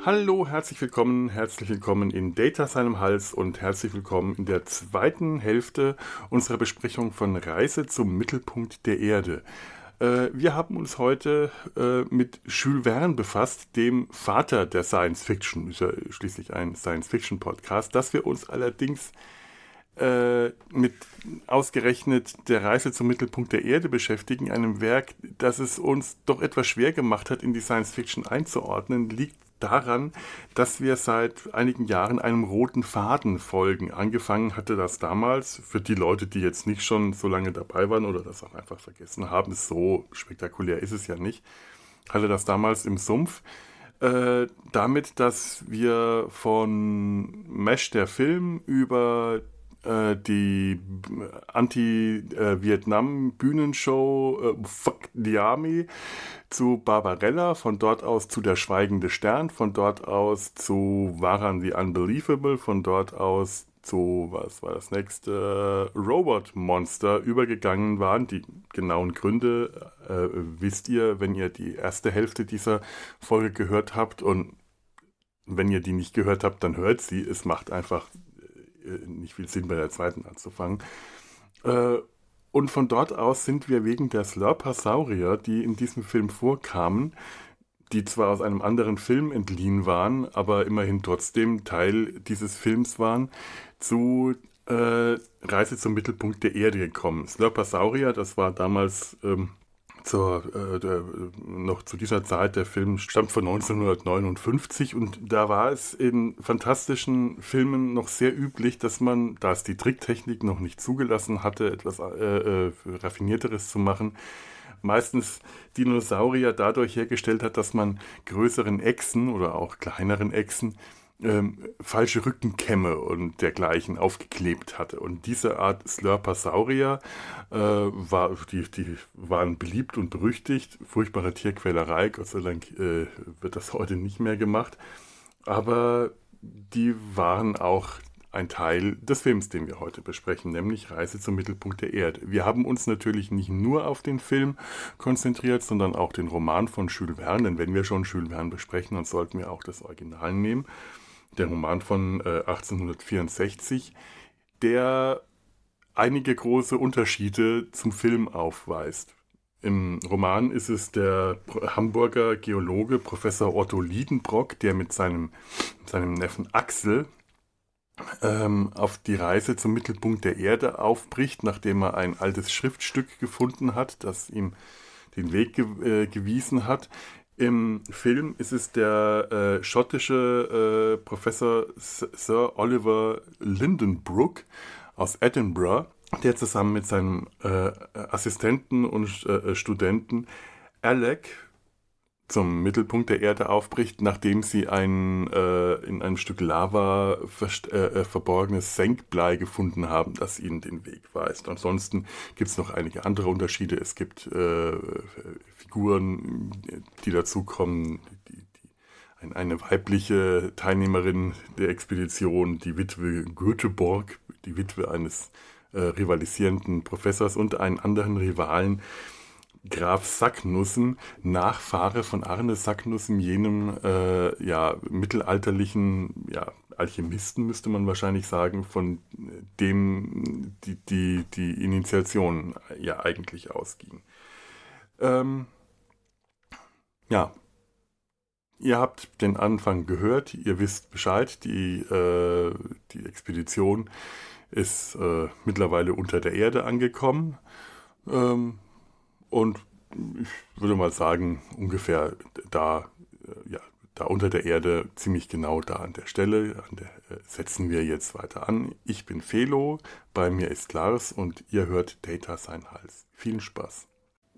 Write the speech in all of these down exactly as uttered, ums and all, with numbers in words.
Hallo, herzlich willkommen, herzlich willkommen in Data seinem Hals und herzlich willkommen in der zweiten Hälfte unserer Besprechung von Reise zum Mittelpunkt der Erde. Äh, wir haben uns heute äh, mit Jules Verne befasst, dem Vater der Science Fiction, ist ja schließlich ein Science Fiction Podcast, dass wir uns allerdings äh, mit ausgerechnet der Reise zum Mittelpunkt der Erde beschäftigen, einem Werk, das es uns doch etwas schwer gemacht hat, in die Science Fiction einzuordnen, liegt daran, dass wir seit einigen Jahren einem roten Faden folgen. Angefangen hatte das damals, für die Leute, die jetzt nicht schon so lange dabei waren oder das auch einfach vergessen haben, so spektakulär ist es ja nicht, hatte das damals im Sumpf äh, damit, dass wir von Mesh der Film über äh, die Anti-Vietnam-Bühnenshow äh, Fuck the Army zu Barbarella, von dort aus zu Der Schweigende Stern, von dort aus zu Varan the Unbelievable, von dort aus zu, was war das nächste, Robot Monster übergegangen waren. Die genauen Gründe äh, wisst ihr, wenn ihr die erste Hälfte dieser Folge gehört habt, und wenn ihr die nicht gehört habt, dann hört sie. Es macht einfach äh, nicht viel Sinn, bei der zweiten anzufangen. Äh, Und von dort aus sind wir wegen der Slurpersaurier, die in diesem Film vorkamen, die zwar aus einem anderen Film entliehen waren, aber immerhin trotzdem Teil dieses Films waren, zu äh, Reise zum Mittelpunkt der Erde gekommen. Slurpersaurier, das war damals ähm, zur, äh, der, noch zu dieser Zeit, der Film stammt von neunzehnhundertneunundfünfzig, und da war es in fantastischen Filmen noch sehr üblich, dass man, da es die Tricktechnik noch nicht zugelassen hatte, etwas äh, äh, Raffinierteres zu machen, meistens Dinosaurier dadurch hergestellt hat, dass man größeren Echsen oder auch kleineren Echsen ähm, falsche Rückenkämme und dergleichen aufgeklebt hatte. Und diese Art Slurpersaurier äh, war, die, die waren beliebt und berüchtigt. Furchtbare Tierquälerei, Gott sei Dank äh, wird das heute nicht mehr gemacht. Aber die waren auch ein Teil des Films, den wir heute besprechen, nämlich Reise zum Mittelpunkt der Erde. Wir haben uns natürlich nicht nur auf den Film konzentriert, sondern auch den Roman von Jules Verne, denn wenn wir schon Jules Verne besprechen, dann sollten wir auch das Original nehmen. Der Roman von äh, achtzehnhundertvierundsechzig, der einige große Unterschiede zum Film aufweist. Im Roman ist es der Hamburger Geologe Professor Otto Lidenbrock, der mit seinem, seinem Neffen Axel ähm, auf die Reise zum Mittelpunkt der Erde aufbricht, nachdem er ein altes Schriftstück gefunden hat, das ihm den Weg ge- äh, gewiesen hat. Im Film ist es der äh, schottische äh, Professor Sir Oliver Lindenbrook aus Edinburgh, der zusammen mit seinem äh, Assistenten und äh, Studenten Alec zum Mittelpunkt der Erde aufbricht, nachdem sie ein äh, in einem Stück Lava verst- äh, verborgenes Senkblei gefunden haben, das ihnen den Weg weist. Ansonsten gibt es noch einige andere Unterschiede. Es gibt äh, Figuren, die dazukommen, die, die, ein, eine weibliche Teilnehmerin der Expedition, die Witwe Göteborg, die Witwe eines äh, rivalisierenden Professors, und einen anderen Rivalen, Graf Sacknussen, Nachfahre von Arne Sacknussen, jenem äh, ja, mittelalterlichen ja, Alchemisten, müsste man wahrscheinlich sagen, von dem die, die, die Initiation ja eigentlich ausging. Ähm, ja, ihr habt den Anfang gehört, ihr wisst Bescheid, die, äh, die Expedition ist äh, mittlerweile unter der Erde angekommen. Ähm, Und ich würde mal sagen, ungefähr da, ja, da unter der Erde, ziemlich genau da an der Stelle, an der äh, setzen wir jetzt weiter an. Ich bin Felo, bei mir ist Lars und ihr hört Data sein Hals. Vielen Spaß.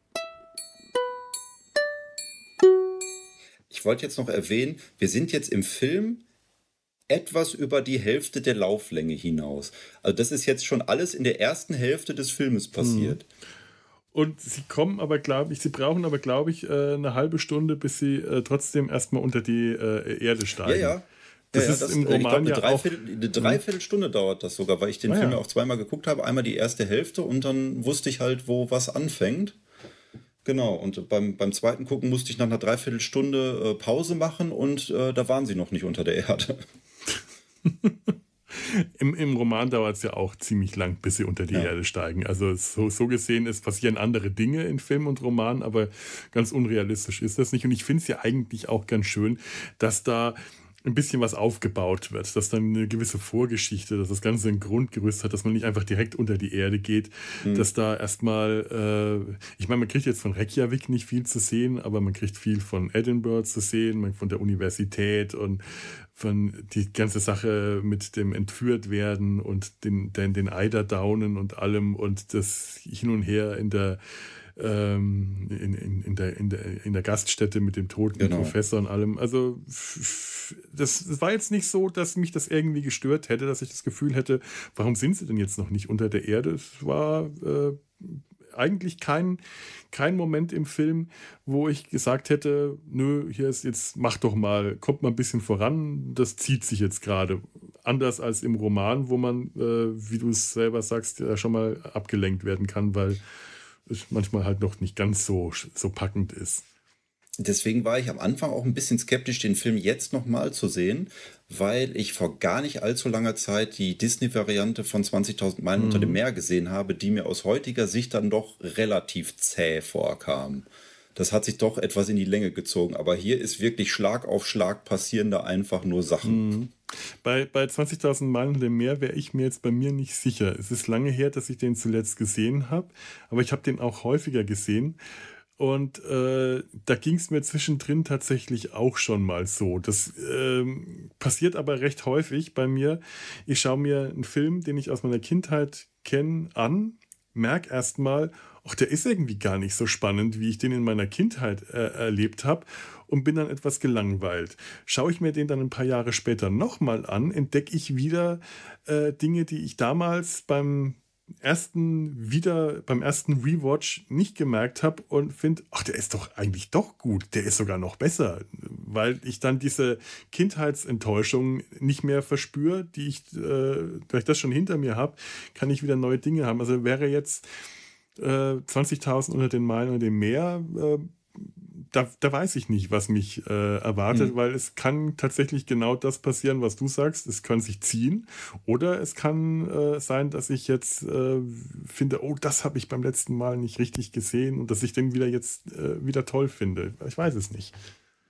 Ich wollte jetzt noch erwähnen, wir sind jetzt im Film etwas über die Hälfte der Lauflänge hinaus. Also das ist jetzt schon alles in der ersten Hälfte des Filmes passiert. Hm. Und sie kommen aber, glaube ich, sie brauchen aber, glaube ich, äh, eine halbe Stunde, bis sie äh, trotzdem erstmal unter die äh, Erde steigen. Ja, ja. Das ja, ja ist das, im ich glaube, Roman eine, ja auch. Dreiviertel, eine Dreiviertelstunde dauert das sogar, weil ich den Ah, Film ja. ja auch zweimal geguckt habe. Einmal die erste Hälfte und dann wusste ich halt, wo was anfängt. Genau, und beim, beim zweiten Gucken musste ich nach einer Dreiviertelstunde äh, Pause machen und äh, da waren sie noch nicht unter der Erde. Im, Im Roman dauert es ja auch ziemlich lang, bis sie unter die Ja. Erde steigen. Also so, so gesehen, es passieren andere Dinge in Film und Roman, aber ganz unrealistisch ist das nicht. Und ich finde es ja eigentlich auch ganz schön, dass da ein bisschen was aufgebaut wird, dass dann eine gewisse Vorgeschichte, dass das Ganze ein Grundgerüst hat, dass man nicht einfach direkt unter die Erde geht, Hm. dass da erstmal, äh, ich meine, man kriegt jetzt von Reykjavik nicht viel zu sehen, aber man kriegt viel von Edinburgh zu sehen, man- von der Universität und von die ganze Sache mit dem Entführtwerden und den, den, den Eiderdaunen und allem und das Hin und Her in der ähm, in, in, in, der, in, der, in der Gaststätte mit dem toten Genau. Professor und allem. Also f- f- das, das war jetzt nicht so, dass mich das irgendwie gestört hätte, dass ich das Gefühl hätte, warum sind sie denn jetzt noch nicht unter der Erde? Es war äh, eigentlich kein, kein Moment im Film, wo ich gesagt hätte, nö, hier ist jetzt, mach doch mal, kommt mal ein bisschen voran, das zieht sich jetzt gerade. Anders als im Roman, wo man, äh, wie du es selber sagst, ja schon mal abgelenkt werden kann, weil es manchmal halt noch nicht ganz so, so packend ist. Deswegen war ich am Anfang auch ein bisschen skeptisch, den Film jetzt nochmal zu sehen, weil ich vor gar nicht allzu langer Zeit die Disney-Variante von zwanzigtausend Meilen unter dem Meer gesehen habe, die mir aus heutiger Sicht dann doch relativ zäh vorkam. Das hat sich doch etwas in die Länge gezogen, aber hier ist wirklich Schlag auf Schlag passieren da einfach nur Sachen. Bei, bei zwanzigtausend Meilen unter dem Meer wäre ich mir jetzt bei mir nicht sicher. Es ist lange her, dass ich den zuletzt gesehen habe, aber ich habe den auch häufiger gesehen. Und äh, da ging es mir zwischendrin tatsächlich auch schon mal so. Das ähm, passiert aber recht häufig bei mir. Ich schaue mir einen Film, den ich aus meiner Kindheit kenne, an, merke erstmal, ach, der ist irgendwie gar nicht so spannend, wie ich den in meiner Kindheit äh, erlebt habe und bin dann etwas gelangweilt. Schaue ich mir den dann ein paar Jahre später nochmal an, entdecke ich wieder äh, Dinge, die ich damals beim ersten wieder beim ersten Rewatch nicht gemerkt habe und finde, ach, der ist doch eigentlich doch gut, der ist sogar noch besser, weil ich dann diese Kindheitsenttäuschung nicht mehr verspüre, die ich, äh, da ich das schon hinter mir habe, kann ich wieder neue Dinge haben. Also wäre jetzt äh, zwanzigtausend unter den Meilen und dem Meer, äh, da, da weiß ich nicht, was mich äh, erwartet, Hm. weil es kann tatsächlich genau das passieren, was du sagst. Es kann sich ziehen oder es kann äh, sein, dass ich jetzt äh, finde, oh, das habe ich beim letzten Mal nicht richtig gesehen und dass ich den wieder jetzt äh, wieder toll finde. Ich weiß es nicht.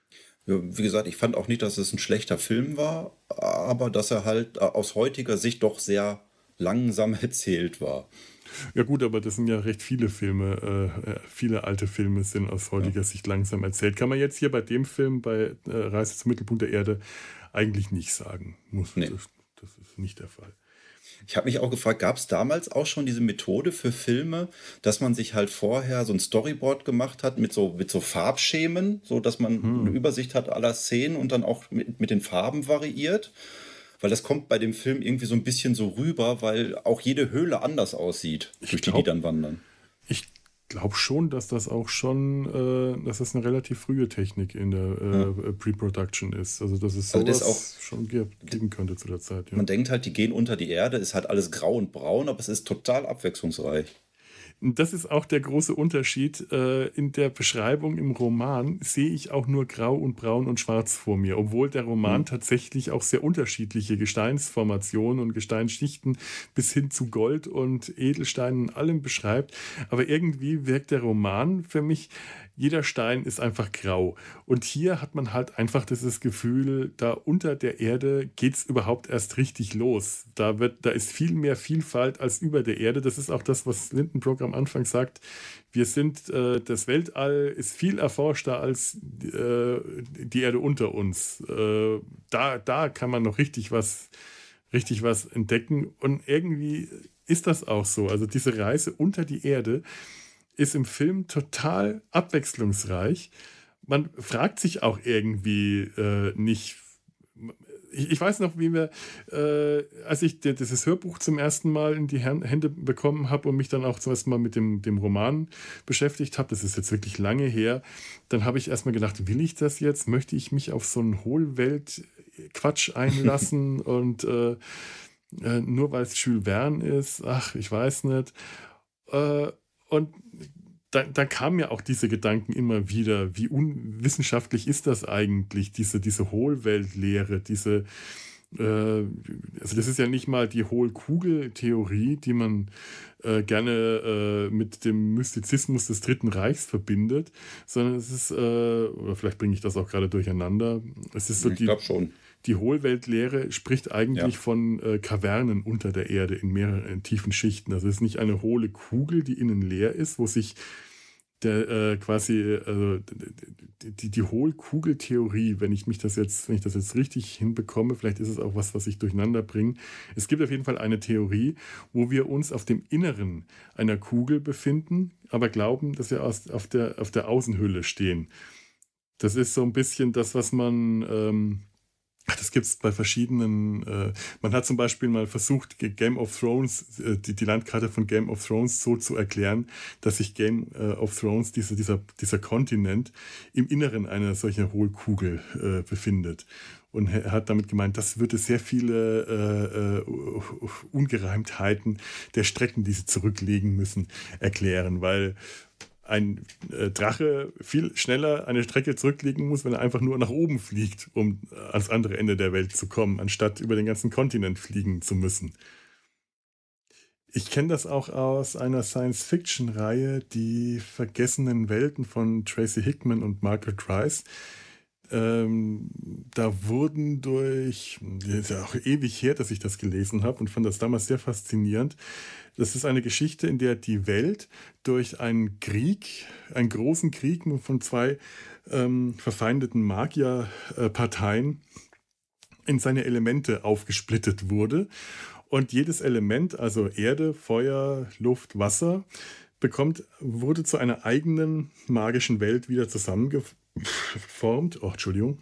Ja, wie gesagt, ich fand auch nicht, dass es ein schlechter Film war, aber dass er halt äh, aus heutiger Sicht doch sehr langsam erzählt war. Ja gut, aber das sind ja recht viele Filme, äh, äh, viele alte Filme sind aus Ja. heutiger Sicht langsam erzählt. Kann man jetzt hier bei dem Film, bei äh, Reise zum Mittelpunkt der Erde, eigentlich nicht sagen. Muss, Nee. das, das ist nicht der Fall. Ich habe mich auch gefragt, gab es damals auch schon diese Methode für Filme, dass man sich halt vorher so ein Storyboard gemacht hat mit so, mit so Farbschemen, so dass man eine Übersicht hat aller Szenen und dann auch mit, mit den Farben variiert? Weil das kommt bei dem Film irgendwie so ein bisschen so rüber, weil auch jede Höhle anders aussieht, durch die die glaub- dann wandern. Ich glaube schon, dass das auch schon, äh, dass das eine relativ frühe Technik in der äh, Pre-Production ist. Also dass es Also sowas das ist schon ge- geben könnte zu der Zeit. Ja. Man denkt halt, die gehen unter die Erde, ist halt alles grau und braun, aber es ist total abwechslungsreich. Das ist auch der große Unterschied. Äh, in der Beschreibung im Roman sehe ich auch nur grau und braun und schwarz vor mir, obwohl der Roman Hm. tatsächlich auch sehr unterschiedliche Gesteinsformationen und Gesteinsschichten bis hin zu Gold und Edelsteinen und allem beschreibt. Aber irgendwie wirkt der Roman für mich, jeder Stein ist einfach grau. Und hier hat man halt einfach dieses Gefühl, da unter der Erde geht es überhaupt erst richtig los. Da, wird, da ist viel mehr Vielfalt als über der Erde. Das ist auch das, was Lindenbrock am Anfang sagt. Wir sind, äh, das Weltall ist viel erforschter als äh, die Erde unter uns. Äh, da, da kann man noch richtig was, richtig was entdecken. Und irgendwie ist das auch so. Also diese Reise unter die Erde ist im Film total abwechslungsreich. Man fragt sich auch irgendwie äh, nicht. Ich, ich weiß noch, wie wir, äh, als ich d- dieses Hörbuch zum ersten Mal in die Her- Hände bekommen habe und mich dann auch zum ersten Mal mit dem, dem Roman beschäftigt habe, das ist jetzt wirklich lange her, dann habe ich erstmal gedacht, will ich das jetzt? Möchte ich mich auf so einen Hohlwelt-Quatsch einlassen? und äh, äh, nur weil es Jules Verne ist, ach, ich weiß nicht. Äh, und da, da kamen ja auch diese Gedanken immer wieder, wie unwissenschaftlich ist das eigentlich, diese, diese Hohlweltlehre, diese, äh, also das ist ja nicht mal die Hohlkugel-Theorie, die man äh, gerne äh, mit dem Mystizismus des Dritten Reichs verbindet, sondern es ist, äh, oder vielleicht bringe ich das auch gerade durcheinander, es ist so Ich die, glaube schon. die Hohlweltlehre spricht eigentlich Ja. von äh, Kavernen unter der Erde in mehreren tiefen Schichten. Also es ist nicht eine hohle Kugel, die innen leer ist, wo sich der äh, quasi also die, die, die Hohlkugeltheorie, wenn ich mich das jetzt, wenn ich das jetzt richtig hinbekomme, vielleicht ist es auch was, was ich durcheinander bringe. Es gibt auf jeden Fall eine Theorie, wo wir uns auf dem Inneren einer Kugel befinden, aber glauben, dass wir aus, auf der, auf der Außenhülle stehen. Das ist so ein bisschen das, was man ähm, das gibt es bei verschiedenen. Äh, man hat zum Beispiel mal versucht, Game of Thrones, äh, die, die Landkarte von Game of Thrones so zu erklären, dass sich Game äh, of Thrones, diese, dieser, dieser Kontinent, im Inneren einer solchen Hohlkugel äh, befindet. Und er hat damit gemeint, das würde sehr viele äh, äh, Ungereimtheiten der Strecken, die sie zurücklegen müssen, erklären, weil ein äh, Drache viel schneller eine Strecke zurücklegen muss, wenn er einfach nur nach oben fliegt, um ans andere Ende der Welt zu kommen, anstatt über den ganzen Kontinent fliegen zu müssen. Ich kenne das auch aus einer Science-Fiction-Reihe, die Vergessenen Welten von Tracy Hickman und Margaret Rice. Ähm, da wurden durch, das ist ja auch ewig her, dass ich das gelesen habe und fand das damals sehr faszinierend. Das ist eine Geschichte, in der die Welt durch einen Krieg, einen großen Krieg von zwei ähm, verfeindeten Magierparteien in seine Elemente aufgesplittet wurde. Und jedes Element, also Erde, Feuer, Luft, Wasser, bekommt, wurde zu einer eigenen magischen Welt wieder zusammengeformt. Oh, Entschuldigung.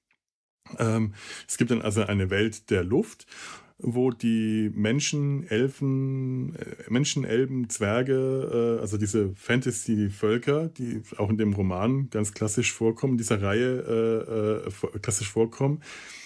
Ähm, es gibt dann also eine Welt der Luft, wo die Menschen, Elfen, äh, Menschen, Elben, Zwerge, äh, also diese Fantasy-Völker, die auch in dem Roman ganz klassisch vorkommen, in dieser Reihe äh, äh, klassisch vorkommen.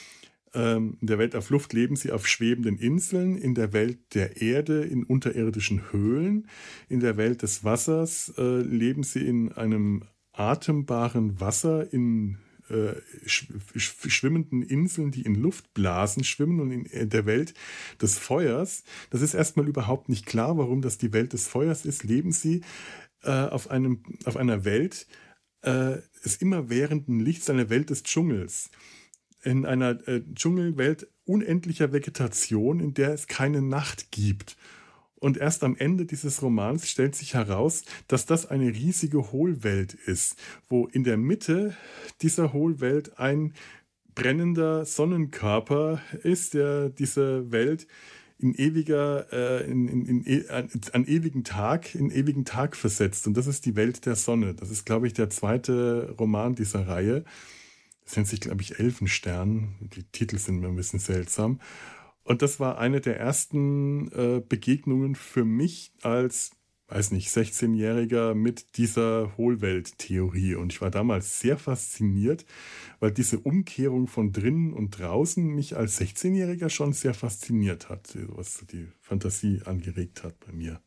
Ähm, in der Welt auf Luft leben sie auf schwebenden Inseln, in der Welt der Erde in unterirdischen Höhlen, in der Welt des Wassers äh, leben sie in einem atembaren Wasser in äh, sch sch schwimmenden Inseln, die in Luftblasen schwimmen, und in der Welt des Feuers, das ist erstmal überhaupt nicht klar, warum das die Welt des Feuers ist, leben sie äh, auf, einem, auf einer Welt äh, des immerwährenden Lichts, eine Welt des Dschungels. In einer äh, Dschungelwelt unendlicher Vegetation, in der es keine Nacht gibt. Und erst am Ende dieses Romans stellt sich heraus, dass das eine riesige Hohlwelt ist, wo in der Mitte dieser Hohlwelt ein brennender Sonnenkörper ist, der diese Welt in ewiger, äh, in, in, in, an, an ewigen Tag, in ewigen Tag versetzt. Und das ist die Welt der Sonne. Das ist, glaube ich, der zweite Roman dieser Reihe. Das nennt sich, glaube ich, Elfenstern. Die Titel sind mir ein bisschen seltsam. Und das war eine der ersten äh, Begegnungen für mich als, weiß nicht, sechzehnjähriger mit dieser Hohlwelttheorie. Und ich war damals sehr fasziniert, weil diese Umkehrung von drinnen und draußen mich als sechzehnjähriger schon sehr fasziniert hat, was die Fantasie angeregt hat bei mir.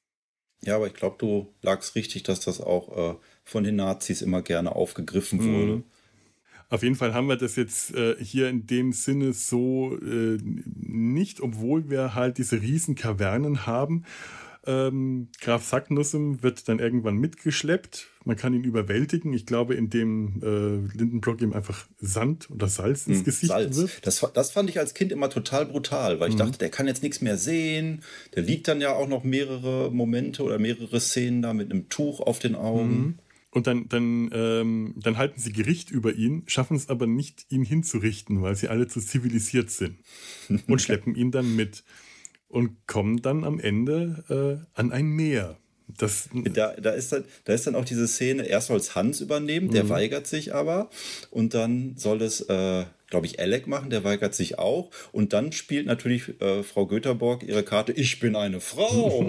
Ja, aber ich glaube, du lagst richtig, dass das auch äh, von den Nazis immer gerne aufgegriffen mhm. wurde. Auf jeden Fall haben wir das jetzt äh, hier in dem Sinne so äh, nicht, obwohl wir halt diese riesen Kavernen haben. Ähm, Graf Sacknussem wird dann irgendwann mitgeschleppt. Man kann ihn überwältigen. Ich glaube, indem äh, Lindenbrock ihm einfach Sand oder Salz ins hm, Gesicht Salz. wirft. Das, das fand ich als Kind immer total brutal, weil ich mhm. dachte, der kann jetzt nichts mehr sehen. Der liegt dann ja auch noch mehrere Momente oder mehrere Szenen da mit einem Tuch auf den Augen. Mhm. Und dann, dann, ähm, dann halten sie Gericht über ihn, schaffen es aber nicht, ihn hinzurichten, weil sie alle zu zivilisiert sind. Und schleppen ihn dann mit. Und kommen dann am Ende äh, an ein Meer. Das, da, da, ist dann, da ist dann auch diese Szene, erst soll es Hans übernehmen, der mhm. weigert sich aber. Und dann soll es, äh, glaube ich, Alec machen, der weigert sich auch. Und dann spielt natürlich äh, Frau Götterborg ihre Karte, ich bin eine Frau.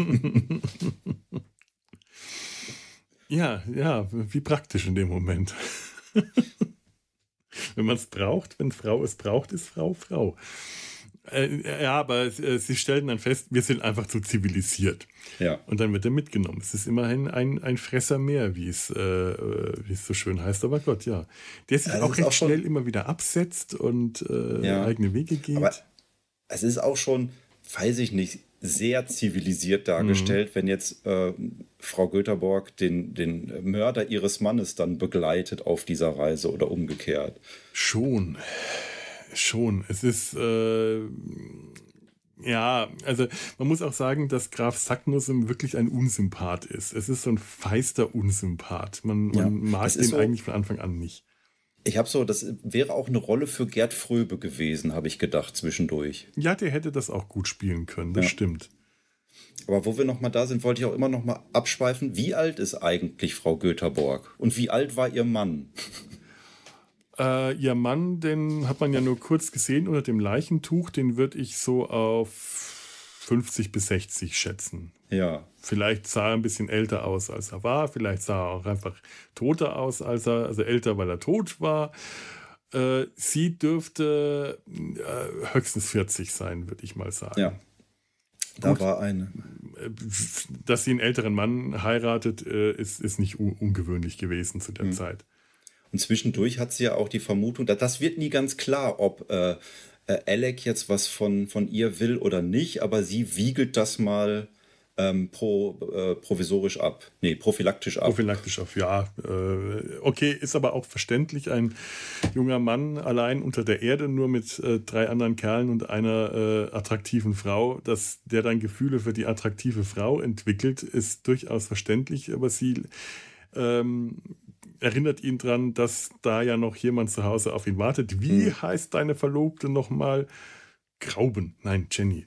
Ja, ja, wie praktisch in dem Moment. Wenn man es braucht, wenn Frau es braucht, ist Frau Frau. Äh, ja, aber äh, sie stellen dann fest, wir sind einfach zu zivilisiert. Ja. Und dann wird er mitgenommen. Es ist immerhin ein, ein Fresser mehr, wie es, äh, wie es so schön heißt. Aber Gott, ja. Der sich Also auch es ist recht auch schon- schnell immer wieder absetzt und äh, Ja. eigene Wege geht. Aber es ist auch schon, weiß ich nicht, sehr zivilisiert dargestellt, Mhm. wenn jetzt äh, Frau Götterborg den, den Mörder ihres Mannes dann begleitet auf dieser Reise oder umgekehrt. Schon. Schon. Es ist, äh, ja, also man muss auch sagen, dass Graf Sacknussem wirklich ein Unsympath ist. Es ist so ein feister Unsympath. Man, Ja, man mag das den ist so- eigentlich von Anfang an nicht. Ich habe so, das wäre auch eine Rolle für Gerd Fröbe gewesen, habe ich gedacht zwischendurch. Ja, der hätte das auch gut spielen können, das Ja. stimmt. Aber wo wir noch mal da sind, wollte ich auch immer noch mal abschweifen. Wie alt ist eigentlich Frau Götterborg? Und wie alt war ihr Mann? Äh, ihr Mann, den hat man ja nur kurz gesehen unter dem Leichentuch, den würde ich so auf fünfzig bis sechzig schätzen. Ja, Vielleicht sah er ein bisschen älter aus, als er war. Vielleicht sah er auch einfach toter aus, als er, also älter, weil er tot war. Äh, sie dürfte äh, höchstens vierzig sein, würde ich mal sagen. ja. Da Gut. war eine. Äh, Dass sie einen älteren Mann heiratet, äh, ist, ist nicht un ungewöhnlich gewesen zu der Zeit. Und zwischendurch hat sie ja auch die Vermutung, da- das wird nie ganz klar, ob äh, äh, Alec jetzt was von, von ihr will oder nicht, aber sie wiegelt das mal ähm, pro, äh, provisorisch ab. Nee, prophylaktisch ab. Prophylaktisch auf, ja. Äh, okay, ist aber auch verständlich. Ein junger Mann allein unter der Erde, nur mit äh, drei anderen Kerlen und einer äh, attraktiven Frau, dass der dann Gefühle für die attraktive Frau entwickelt, ist durchaus verständlich, aber sie ähm, erinnert ihn dran, dass da ja noch jemand zu Hause auf ihn wartet. Wie Hm. heißt deine Verlobte nochmal? Grauben. Nein, Jenny.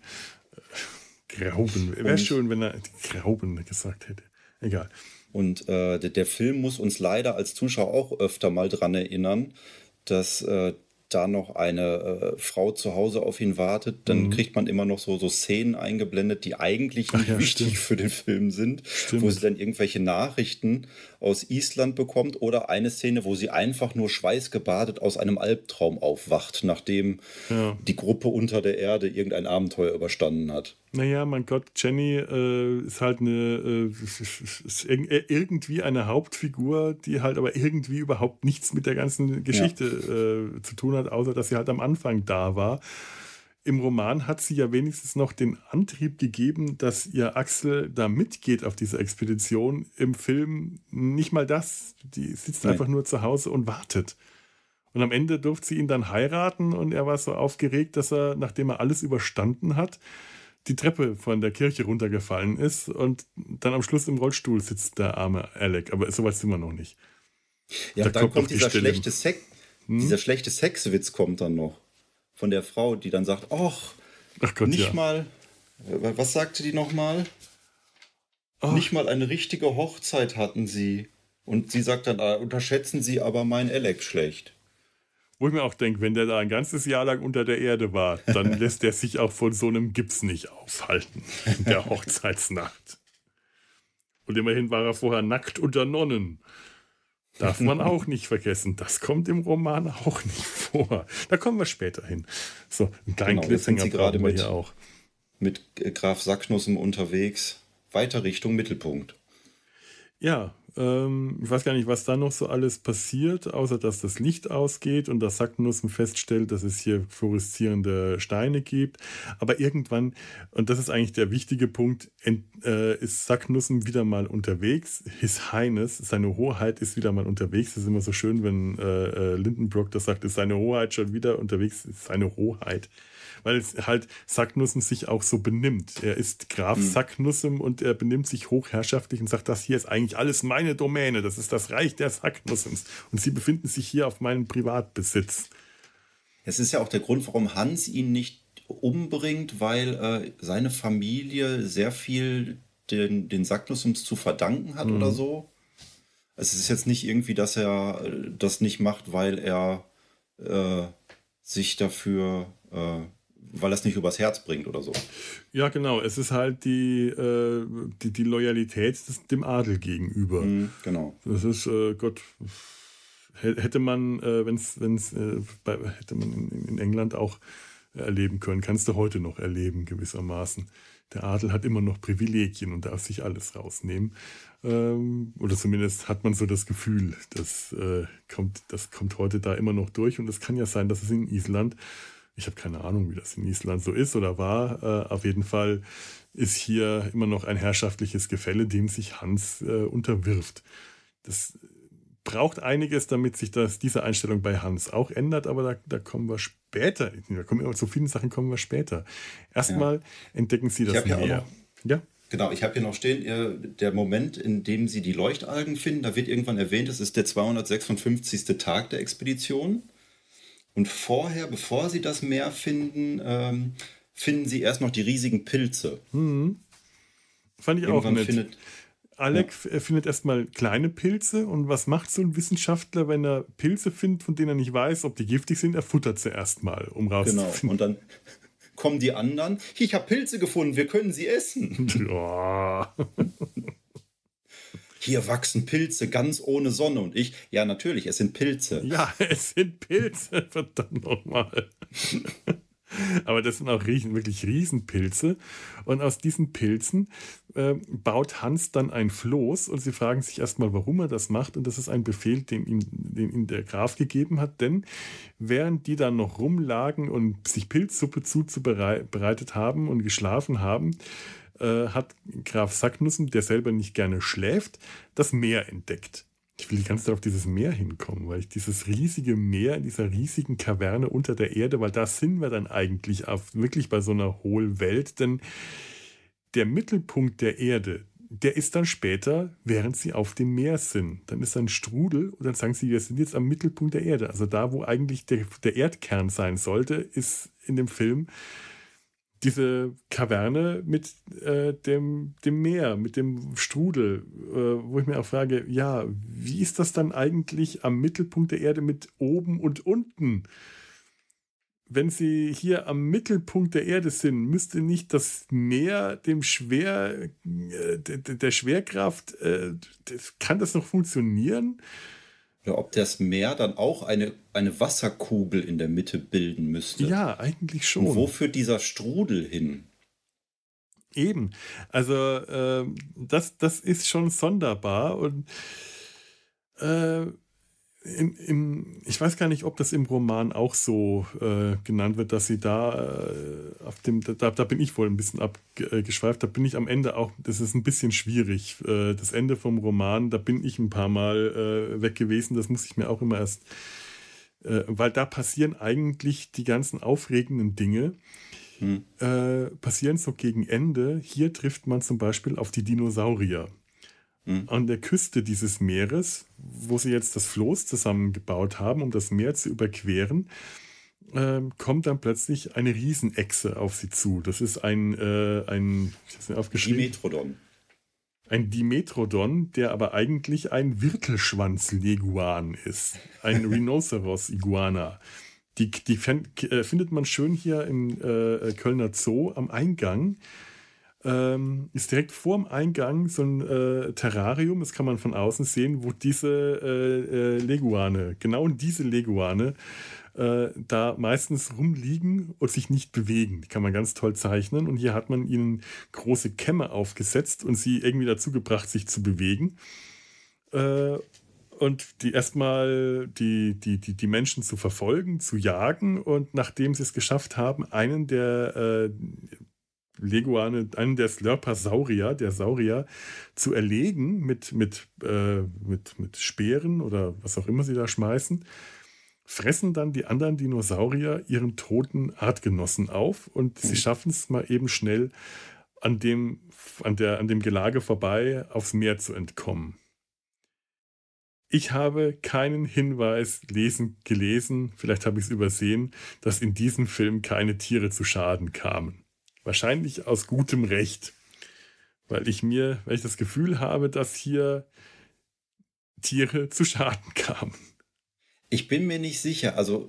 Grauben. Wäre Und- schön, wenn er Grauben gesagt hätte. Egal. Und äh, der, der Film muss uns leider als Zuschauer auch öfter mal dran erinnern, dass äh, da noch eine äh, Frau zu Hause auf ihn wartet. Dann Mhm. kriegt man immer noch so, so Szenen eingeblendet, die eigentlich Ach nicht ja, wichtig stimmt. für den Film sind, Stimmt. wo sie dann irgendwelche Nachrichten aus Island bekommt oder eine Szene, wo sie einfach nur schweißgebadet aus einem Albtraum aufwacht, nachdem Ja. die Gruppe unter der Erde irgendein Abenteuer überstanden hat. Naja, mein Gott, Jenny äh, ist halt eine äh, ist irg irgendwie eine Hauptfigur, die halt aber irgendwie überhaupt nichts mit der ganzen Geschichte äh, zu tun hat, außer dass sie halt am Anfang da war. Im Roman hat sie ja wenigstens noch den Antrieb gegeben, dass ihr Axel da mitgeht auf diese Expedition. Im Film nicht mal das. Die sitzt Nein. einfach nur zu Hause und wartet. Und am Ende durfte sie ihn dann heiraten und er war so aufgeregt, dass er, nachdem er alles überstanden hat, die Treppe von der Kirche runtergefallen ist und dann am Schluss im Rollstuhl sitzt der arme Alec. Aber so weit sind wir noch nicht. Ja, Da dann kommt kommt, noch die dieser, Stelle. schlechte Sex, Hm? dieser schlechte Sexwitz kommt dann noch. Von der Frau, die dann sagt, ach, Ach Gott, nicht ja. mal, äh, was sagte die nochmal? Oh, Nicht mal eine richtige Hochzeit hatten sie. Und sie sagt dann, ah, unterschätzen Sie aber meinen Alec schlecht. wo ich mir auch denke, wenn der da ein ganzes Jahr lang unter der Erde war, dann lässt der sich auch von so einem Gips nicht aufhalten in der Hochzeitsnacht. Und immerhin war er vorher nackt unter Nonnen. Darf man auch nicht vergessen. Das kommt im Roman auch nicht vor. Da kommen wir später hin. So, einen kleinen Genau, jetzt sind Cliffhanger sie gerade brauchen wir mit- hier auch. Mit äh, Graf Sacknussem unterwegs, weiter Richtung Mittelpunkt. Ja, ähm, ich weiß gar nicht, was da noch so alles passiert, außer dass das Licht ausgeht und dass Sacknussem feststellt, dass es hier fluoreszierende Steine gibt. Aber irgendwann, und das ist eigentlich der wichtige Punkt, ent, äh, ist Sacknussem wieder mal unterwegs. His Highness, seine Hoheit ist wieder mal unterwegs. Das ist immer so schön, wenn äh, äh, Lindenbrock das sagt, ist seine Hoheit schon wieder unterwegs, ist seine Hoheit. Weil es halt Sacknussem sich auch so benimmt. Er ist Graf Sacknussem und er benimmt sich hochherrschaftlich und sagt, das hier ist eigentlich alles meine Domäne, das ist das Reich der Sacknussems. Und sie befinden sich hier auf meinem Privatbesitz. Es ist ja auch der Grund, warum Hans ihn nicht umbringt, weil äh, seine Familie sehr viel den, den Sacknussems zu verdanken hat oder so. Es ist jetzt nicht irgendwie, dass er äh, das nicht macht, weil er äh, sich dafür, äh, weil er es nicht übers Herz bringt oder so. Ja, genau. Es ist halt die, äh, die, die Loyalität des, dem Adel gegenüber. Mhm, genau. Das ist, äh, Gott, hätte man, äh, wenn es, äh, bei- hätte man in, in England auch erleben können. Kannst du heute noch erleben, gewissermaßen. Der Adel hat immer noch Privilegien und darf sich alles rausnehmen. Ähm, oder zumindest hat man so das Gefühl, das, äh, kommt, das kommt heute da immer noch durch. Und es kann ja sein, dass es in Island, ich habe keine Ahnung, wie das in Island so ist oder war, äh, auf jeden Fall ist hier immer noch ein herrschaftliches Gefälle, dem sich Hans äh, unterwirft. Das braucht einiges, damit sich das, diese Einstellung bei Hans auch ändert, aber da, da kommen wir später. Da kommen, zu vielen Sachen kommen wir später. Erstmal ja. entdecken Sie das Meer. Ja? Genau, ich habe hier noch stehen, der Moment, in dem Sie die Leuchtalgen finden, da wird irgendwann erwähnt, es ist der zweihundertsechsundfünfzigste Tag der Expedition. Und vorher, bevor Sie das Meer finden, ähm, finden Sie erst noch die riesigen Pilze. Mhm. Fand ich irgendwann auch nett. Findet, Alec ja. findet erstmal kleine Pilze und was macht so ein Wissenschaftler, wenn er Pilze findet, von denen er nicht weiß, ob die giftig sind? Er futtert sie erstmal, um rauszufinden. Genau, und dann kommen die anderen. Ich habe Pilze gefunden, wir können sie essen. Ja. Hier wachsen Pilze ganz ohne Sonne und ich, ja natürlich, es sind Pilze. Ja, es sind Pilze, verdammt nochmal. Aber das sind auch riesen, wirklich Riesenpilze. Und aus diesen Pilzen äh, baut Hans dann ein Floß. Und sie fragen sich erstmal, warum er das macht. Und das ist ein Befehl, den ihm, den ihm der Graf gegeben hat. Denn während die dann noch rumlagen und sich Pilzsuppe zubereitet haben und geschlafen haben, äh, hat Graf Sacknussen, der selber nicht gerne schläft, das Meer entdeckt. Ich will die ganze Zeit auf dieses Meer hinkommen, weil ich dieses riesige Meer in dieser riesigen Kaverne unter der Erde, weil da sind wir dann eigentlich auf, wirklich bei so einer Hohlwelt, denn der Mittelpunkt der Erde, der ist dann später, während sie auf dem Meer sind. Dann ist ein Strudel und dann sagen sie, wir sind jetzt am Mittelpunkt der Erde. Also da, wo eigentlich der, der Erdkern sein sollte, ist in dem Film diese Kaverne mit äh, dem, dem Meer, mit dem Strudel, äh, wo ich mir auch frage, ja, wie ist das dann eigentlich am Mittelpunkt der Erde mit oben und unten? Wenn Sie hier am Mittelpunkt der Erde sind, müsste nicht das Meer dem Schwer, äh, der, der Schwerkraft, äh, kann das noch funktionieren? Oder ob das Meer dann auch eine, eine Wasserkugel in der Mitte bilden müsste. Ja, eigentlich schon. Und wo führt dieser Strudel hin? Eben. Also äh, das, das ist schon sonderbar. Und äh, im, im, ich weiß gar nicht, ob das im Roman auch so äh, genannt wird, dass sie da äh, auf dem, da, da bin ich wohl ein bisschen abgeschweift, da bin ich am Ende auch, das ist ein bisschen schwierig. Äh, das Ende vom Roman, da bin ich ein paar Mal äh, weg gewesen, das muss ich mir auch immer erst, äh, weil da passieren eigentlich die ganzen aufregenden Dinge, hm. äh, passieren so gegen Ende. Hier trifft man zum Beispiel auf die Dinosaurier. An der Küste dieses Meeres, wo sie jetzt das Floß zusammengebaut haben, um das Meer zu überqueren, äh, kommt dann plötzlich eine Riesenechse auf sie zu. Das ist ein, äh, ein ich hab's mir aufgeschrieben, Dimetrodon. Ein Dimetrodon, der aber eigentlich ein Wirtelschwanz-Leguan ist. Ein Rhinoceros-Iguana. Die, die findet man schön hier im äh, Kölner Zoo am Eingang. Ähm, ist direkt vorm Eingang so ein äh, Terrarium, das kann man von außen sehen, wo diese äh, äh, Leguane, genau diese Leguane, äh, da meistens rumliegen und sich nicht bewegen. Die kann man ganz toll zeichnen und hier hat man ihnen große Kämme aufgesetzt und sie irgendwie dazu gebracht, sich zu bewegen. Äh, und die erstmal die, die, die, die Menschen zu verfolgen, zu jagen und nachdem sie es geschafft haben, einen der äh, Leguane, einen der Slurpasaurier, der Saurier, zu erlegen mit, mit, äh, mit, mit Speeren oder was auch immer sie da schmeißen, fressen dann die anderen Dinosaurier ihren toten Artgenossen auf und sie schaffen es mal eben schnell an dem, an der, an dem Gelage vorbei aufs Meer zu entkommen. Ich habe keinen Hinweis lesen, gelesen, vielleicht habe ich es übersehen, dass in diesem Film keine Tiere zu Schaden kamen. Wahrscheinlich aus gutem Recht, weil ich mir, weil ich das Gefühl habe, dass hier Tiere zu Schaden kamen. Ich bin mir nicht sicher. Also,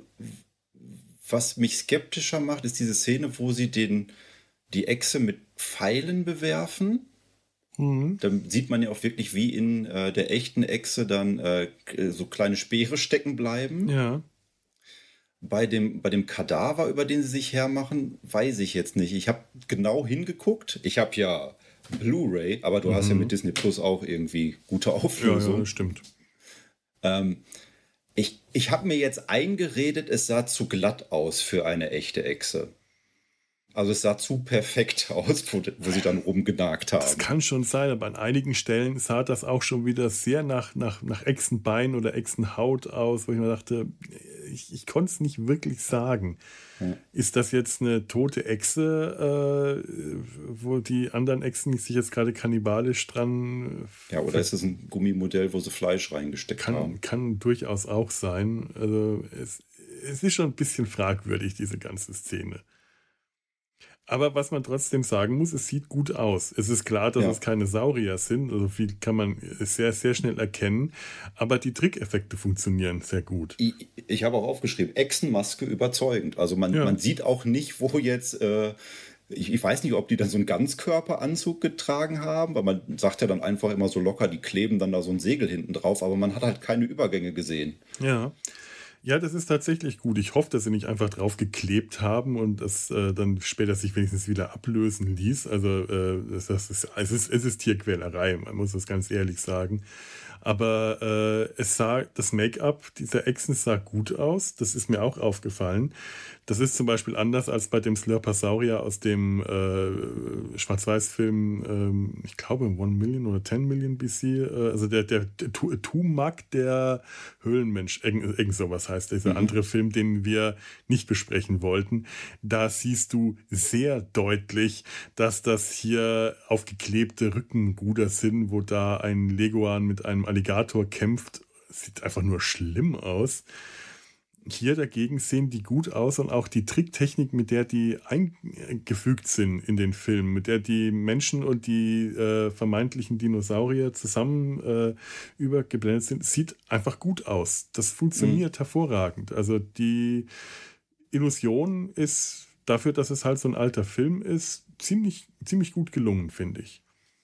was mich skeptischer macht, ist diese Szene, wo sie den, die Echse mit Pfeilen bewerfen. Mhm. Da sieht man ja auch wirklich, wie in äh, der echten Echse dann äh, so kleine Speere stecken bleiben. Ja. Bei dem, bei dem Kadaver, über den sie sich hermachen, weiß ich jetzt nicht. Ich habe genau hingeguckt. Ich habe ja Blu-ray, aber du hast ja mit Mhm. Disney Plus auch irgendwie gute Ja, ja, Auflösung. das stimmt. Ähm, ich ich habe mir jetzt eingeredet, es sah zu glatt aus für eine echte Echse. Also es sah zu perfekt aus, wo, wo sie dann rumgenagt Das haben. kann schon sein, aber an einigen Stellen sah das auch schon wieder sehr nach, nach, nach Echsenbein oder Echsenhaut aus, wo ich mir dachte, ich, ich konnte es nicht wirklich sagen. Ja. Ist das jetzt eine tote Echse, äh, wo die anderen Echsen sich jetzt gerade kannibalisch dran Ja, oder ver ist es ein Gummimodell, wo sie Fleisch reingesteckt kann, haben? kann durchaus auch sein. Also es, es ist schon ein bisschen fragwürdig, diese ganze Szene. Aber was man trotzdem sagen muss, es sieht gut aus. Es ist klar, dass es Ja. keine Saurier sind. Also viel kann man sehr, sehr schnell erkennen. Aber die Trickeffekte funktionieren sehr gut. Ich, ich habe auch aufgeschrieben, Echsenmaske überzeugend. Also man, Ja, man sieht auch nicht, wo jetzt, äh, ich, ich weiß nicht, ob die dann so einen Ganzkörperanzug getragen haben, weil man sagt ja dann einfach immer so locker, die kleben dann da so ein Segel hinten drauf, aber man hat halt keine Übergänge gesehen. ja. Ja, das ist tatsächlich gut. Ich hoffe, dass sie nicht einfach drauf geklebt haben und das äh, dann später sich wenigstens wieder ablösen ließ. Also äh, das, das ist, es, ist, es ist Tierquälerei, man muss das ganz ehrlich sagen. Aber äh, es sah, das Make-up dieser Echsen sah gut aus. Das ist mir auch aufgefallen. Das ist zum Beispiel anders als bei dem Slurpasaurier aus dem äh, Schwarz-Weiß-Film, ähm, ich glaube One Million oder Ten Million B C. Äh, also der, der, der Tumak, der Höhlenmensch, irgend, irgend sowas heißt dieser Mhm. andere Film, den wir nicht besprechen wollten. Da siehst du sehr deutlich, dass das hier aufgeklebte Rückenruder sind, wo da ein Leguan mit einem Alligator kämpft. Sieht einfach nur schlimm aus. Hier dagegen sehen die gut aus und auch die Tricktechnik, mit der die eingefügt sind in den Film, mit der die Menschen und die äh, vermeintlichen Dinosaurier zusammen äh, übergeblendet sind, sieht einfach gut aus. Das Mhm. funktioniert hervorragend. Also die Illusion ist dafür, dass es halt so ein alter Film ist, ziemlich, ziemlich gut gelungen, finde ich.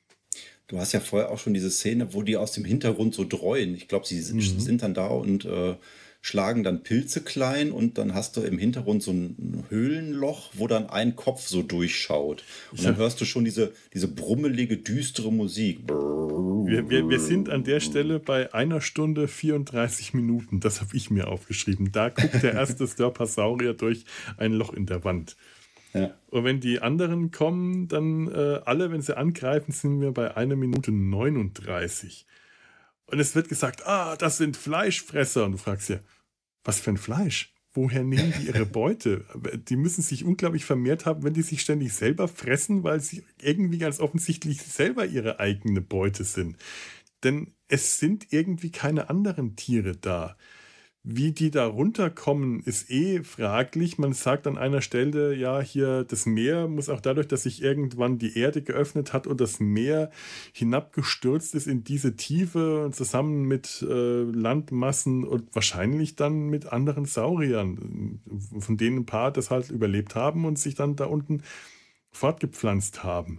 Du hast ja vorher auch schon diese Szene, wo die aus dem Hintergrund so dreuen. Ich glaube, sie s- Mhm. sind dann da und äh, schlagen dann Pilze klein und dann hast du im Hintergrund so ein Höhlenloch, wo dann ein Kopf so durchschaut. Und Ich dann hab, hörst du schon diese, diese brummelige, düstere Musik. wir, wir, wir sind an der Stelle bei einer Stunde vierunddreißig Minuten. Das habe ich mir aufgeschrieben. Da guckt der erste Störpasaurier durch ein Loch in der Wand. Ja. Und wenn die anderen kommen, dann äh, alle, wenn sie angreifen, sind wir bei einer Minute neununddreißig. Und es wird gesagt, ah, das sind Fleischfresser. Und du fragst ja, was für ein Fleisch? Woher nehmen die ihre Beute? Die müssen sich unglaublich vermehrt haben, wenn die sich ständig selber fressen, weil sie irgendwie ganz offensichtlich selber ihre eigene Beute sind. Denn es sind irgendwie keine anderen Tiere da. Wie die da runterkommen, ist eh fraglich. Man sagt an einer Stelle, ja, hier das Meer muss auch dadurch, dass sich irgendwann die Erde geöffnet hat und das Meer hinabgestürzt ist in diese Tiefe und zusammen mit äh, Landmassen und wahrscheinlich dann mit anderen Sauriern, von denen ein paar das halt überlebt haben und sich dann da unten fortgepflanzt haben.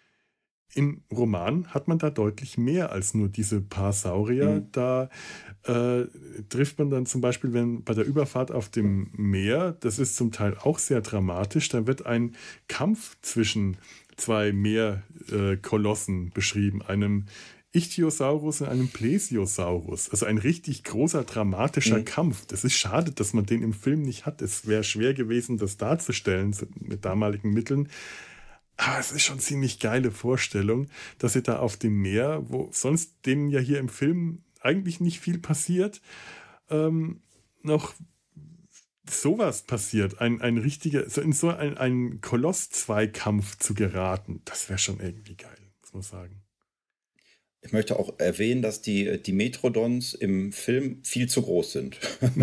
Im Roman hat man da deutlich mehr als nur diese paar Saurier. Mhm. Da äh, trifft man dann zum Beispiel, wenn bei der Überfahrt auf dem Meer, das ist zum Teil auch sehr dramatisch, da wird ein Kampf zwischen zwei Meerkolossen äh, beschrieben, einem Ichthyosaurus und einem Plesiosaurus. Also ein richtig großer, dramatischer Mhm. Kampf. Das ist schade, dass man den im Film nicht hat. Es wäre schwer gewesen, das darzustellen mit damaligen Mitteln. Aber es ist schon eine ziemlich geile Vorstellung, dass sie da auf dem Meer, wo sonst denen ja hier im Film eigentlich nicht viel passiert, ähm, noch sowas passiert. Ein, ein richtiger, so in so einen, einen Koloss-Zweikampf zu geraten, das wäre schon irgendwie geil, muss man sagen. Ich möchte auch erwähnen, dass die, die Metrodons im Film viel zu groß sind.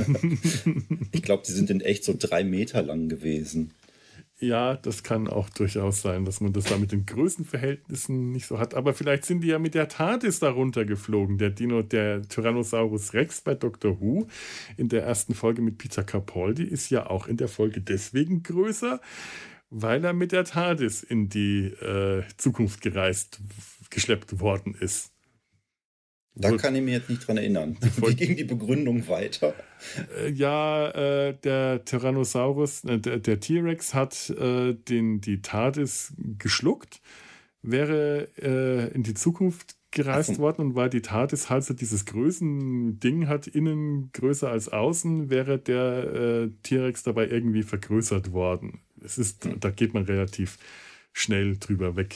Ich glaube, die sind in echt so drei Meter lang gewesen. Ja, das kann auch durchaus sein, dass man das da mit den Größenverhältnissen nicht so hat. Aber vielleicht sind die ja mit der TARDIS darunter geflogen. Der Dino, der Tyrannosaurus Rex bei Doctor Who in der ersten Folge mit Peter Capaldi ist ja auch in der Folge deswegen größer, weil er mit der TARDIS in die äh, Zukunft gereist, geschleppt worden ist. Da So, kann ich mich jetzt nicht dran erinnern. Wie ging die Begründung weiter? äh, ja, äh, der Tyrannosaurus, äh, der, der T-Rex hat äh, den, die TARDIS geschluckt, wäre äh, in die Zukunft Ach gereist so. worden und weil die TARDIS halt so dieses Größending hat, innen größer als außen, wäre der äh, T-Rex dabei irgendwie vergrößert worden. Es ist, Hm. da geht man relativ schnell drüber weg.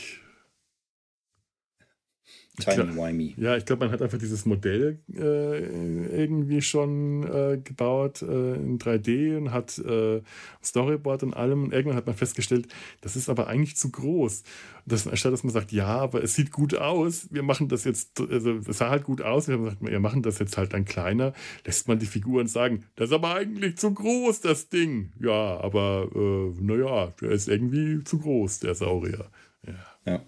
Ich glaub, Timey-wimey. ja, ich glaube, man hat einfach dieses Modell äh, irgendwie schon äh, gebaut äh, in drei D und hat äh, Storyboard und allem. Und irgendwann hat man festgestellt, das ist aber eigentlich zu groß. Das, anstatt dass man sagt, ja, aber es sieht gut aus, wir machen das jetzt, also es sah halt gut aus, wir haben gesagt, wir machen das jetzt halt dann kleiner, lässt man die Figuren sagen, das ist aber eigentlich zu groß, das Ding. Ja, aber äh, naja, der ist irgendwie zu groß, der Saurier. Ja. Ja.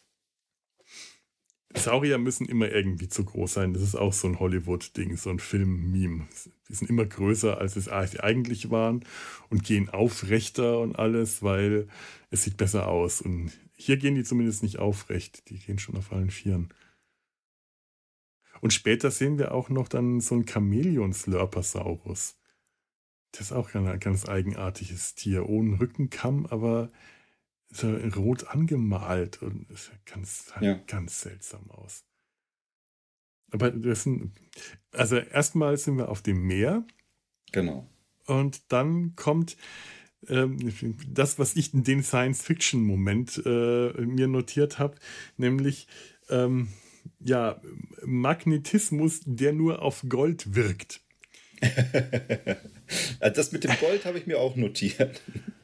Saurier müssen immer irgendwie zu groß sein. Das ist auch so ein Hollywood-Ding, so ein Film-Meme. Die sind immer größer, als es eigentlich waren und gehen aufrechter und alles, weil es sieht besser aus. Und hier gehen die zumindest nicht aufrecht. Die gehen schon auf allen Vieren. Und später sehen wir auch noch dann so ein Chamäleon-Slurpersaurus. Das ist auch ein ganz eigenartiges Tier. Ohne Rückenkamm, aber so rot angemalt und es sieht ganz, halt Ja. ganz seltsam aus. Aber das sind, also erstmal sind wir auf dem Meer Genau. und dann kommt ähm, das, was ich in den Science-Fiction-Moment äh, mir notiert habe, nämlich ähm, ja, Magnetismus, der nur auf Gold wirkt. Das mit dem Gold habe ich mir auch notiert.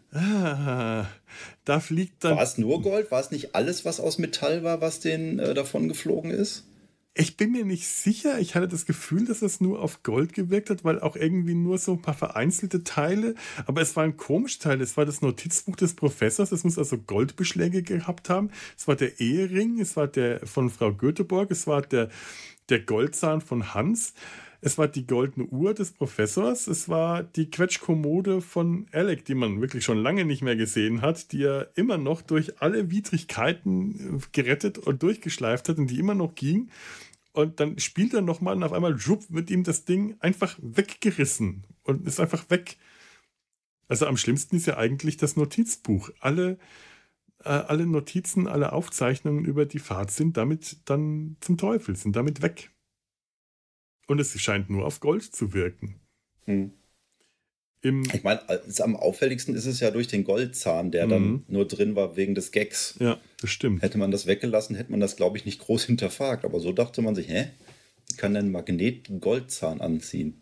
Ah, da fliegt dann. War es nur Gold? War es nicht alles, was aus Metall war, was denen äh, davon geflogen ist? Ich bin mir nicht sicher. Ich hatte das Gefühl, dass es nur auf Gold gewirkt hat, weil auch irgendwie nur so ein paar vereinzelte Teile. Aber es war ein komisches Teil. Es war das Notizbuch des Professors. Es muss also Goldbeschläge gehabt haben. Es war der Ehering. Es war der von Frau Göteborg. Es war der, der Goldzahn von Hans. Es war die goldene Uhr des Professors. Es war die Quetschkommode von Alec, die man wirklich schon lange nicht mehr gesehen hat, die er immer noch durch alle Widrigkeiten gerettet und durchgeschleift hat und die immer noch ging. Und dann spielt er nochmal und auf einmal schupp, wird ihm das Ding einfach weggerissen und ist einfach weg. Also am schlimmsten ist ja eigentlich das Notizbuch. Alle, äh, alle Notizen, alle Aufzeichnungen über die Fahrt sind damit dann zum Teufel, sind damit weg. Und es scheint nur auf Gold zu wirken. Hm. Im Ich meine, am auffälligsten ist es ja durch den Goldzahn, der Mhm. dann nur drin war wegen des Gags. ja, das stimmt. Hätte man das weggelassen, hätte man das, glaube ich, nicht groß hinterfragt. Aber so dachte man sich, hä? Wie kann denn ein Magnet einen Goldzahn anziehen?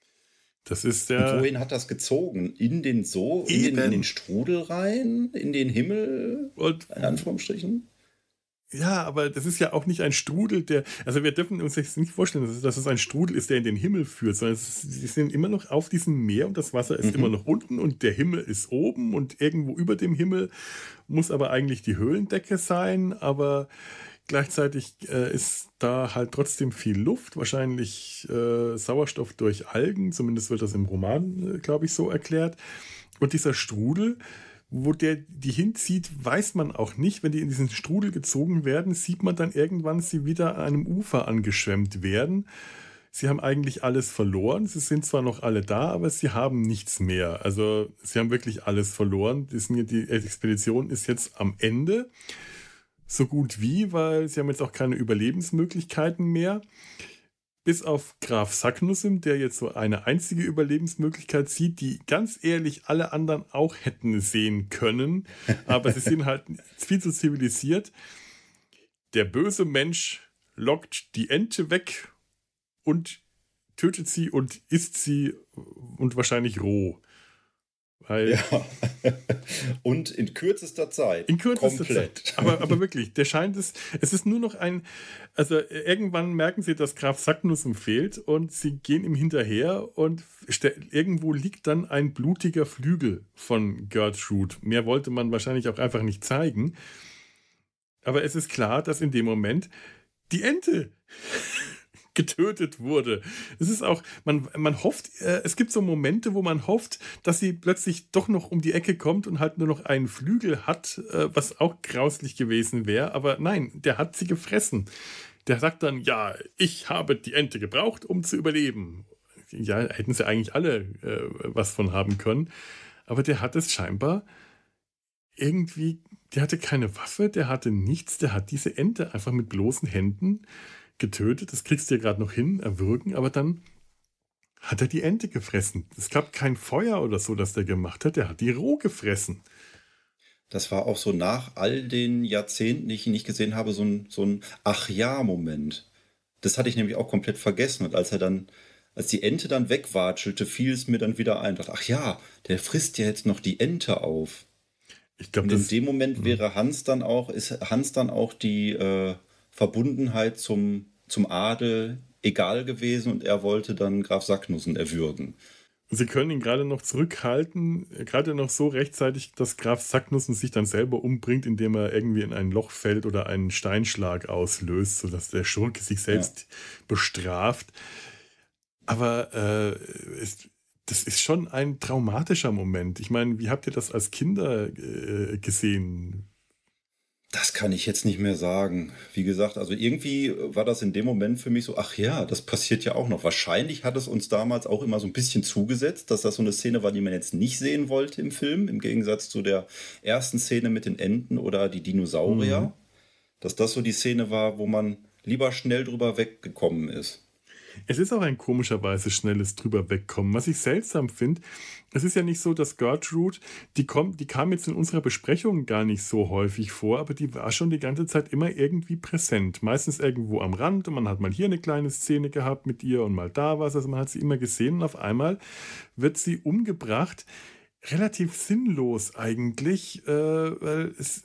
Das ist Und der. wohin hat das gezogen? In den So, in den, in Eben. den Strudel rein? In den Himmel? Und In Anführungsstrichen? ja, aber das ist ja auch nicht ein Strudel, der. Also wir dürfen uns jetzt nicht vorstellen, dass es, dass es ein Strudel ist, der in den Himmel führt, sondern es ist, sie sind immer noch auf diesem Meer und das Wasser ist Mhm. immer noch unten und der Himmel ist oben und irgendwo über dem Himmel muss aber eigentlich die Höhlendecke sein, aber gleichzeitig äh, ist da halt trotzdem viel Luft, wahrscheinlich äh, Sauerstoff durch Algen, zumindest wird das im Roman, äh, glaube ich, so erklärt. Und dieser Strudel, wo der die hinzieht, weiß man auch nicht. Wenn die in diesen Strudel gezogen werden, sieht man dann irgendwann sie wieder an einem Ufer angeschwemmt werden. Sie haben eigentlich alles verloren. Sie sind zwar noch alle da, aber sie haben nichts mehr. Also sie haben wirklich alles verloren. Die, sind, die Expedition ist jetzt am Ende. So gut wie, weil sie haben jetzt auch keine Überlebensmöglichkeiten mehr. Bis auf Graf Saknussemm, der jetzt so eine einzige Überlebensmöglichkeit sieht, die ganz ehrlich alle anderen auch hätten sehen können. Aber sie sind halt viel zu zivilisiert. Der böse Mensch lockt die Ente weg und tötet sie und isst sie und wahrscheinlich roh. Weil Ja. Und in kürzester Zeit. In kürzester Komplett. Zeit. Aber, aber wirklich, der scheint es, es ist nur noch ein, also irgendwann merken sie, dass Graf Saknussemm fehlt und sie gehen ihm hinterher und ste- irgendwo liegt dann ein blutiger Flügel von Gertrude. Mehr wollte man wahrscheinlich auch einfach nicht zeigen. Aber es ist klar, dass in dem Moment die Ente getötet wurde. Es ist auch, man, man hofft, äh, es gibt so Momente, wo man hofft, dass sie plötzlich doch noch um die Ecke kommt und halt nur noch einen Flügel hat, äh, was auch grauslich gewesen wäre. Aber nein, der hat sie gefressen. der sagt dann, ja, ich habe die Ente gebraucht, um zu überleben. Ja, hätten sie eigentlich alle äh, was von haben können. Aber der hat es scheinbar irgendwie, der hatte keine Waffe, der hatte nichts, der hat diese Ente einfach mit bloßen Händen getötet. Das kriegst du ja gerade noch hin, erwürgen, aber dann hat er die Ente gefressen. Es gab kein Feuer oder so, das der gemacht hat, der hat die roh gefressen. Das war auch so nach all den Jahrzehnten, die ich ihn nicht gesehen habe, so ein, so ein Ach-ja-Moment. Das hatte ich nämlich auch komplett vergessen. Und als er dann, als die Ente dann wegwatschelte, fiel es mir dann wieder ein. Ich dachte, ach ja, der frisst ja jetzt noch die Ente auf. Ich glaube, Und in das. dem Moment wäre Hans dann auch, ist Hans dann auch die äh, Verbundenheit zum, zum Adel egal gewesen und er wollte dann Graf Sacknussen erwürgen. Sie können ihn gerade noch zurückhalten, gerade noch so rechtzeitig, dass Graf Sacknussen sich dann selber umbringt, indem er irgendwie in ein Loch fällt oder einen Steinschlag auslöst, sodass der Schurke sich selbst ja. bestraft. Aber äh, es, das ist schon ein traumatischer Moment. Ich meine, wie habt ihr das als Kinder äh, gesehen? Das kann ich jetzt nicht mehr sagen. Wie gesagt, also irgendwie war das in dem Moment für mich so, ach ja, das passiert ja auch noch. Wahrscheinlich hat es uns damals auch immer so ein bisschen zugesetzt, dass das so eine Szene war, die man jetzt nicht sehen wollte im Film, im Gegensatz zu der ersten Szene mit den Enten oder die Dinosaurier. Mhm. Dass das so die Szene war, wo man lieber schnell drüber weggekommen ist. Es ist auch ein komischerweise schnelles drüber wegkommen. Was ich seltsam finde, es ist ja nicht so, dass Gertrude, die, kommt, die kam jetzt in unserer Besprechung gar nicht so häufig vor, aber die war schon die ganze Zeit immer irgendwie präsent. Meistens irgendwo am Rand und man hat mal hier eine kleine Szene gehabt mit ihr und mal da was. Also man hat sie immer gesehen und auf einmal wird sie umgebracht. Relativ sinnlos eigentlich, äh, weil es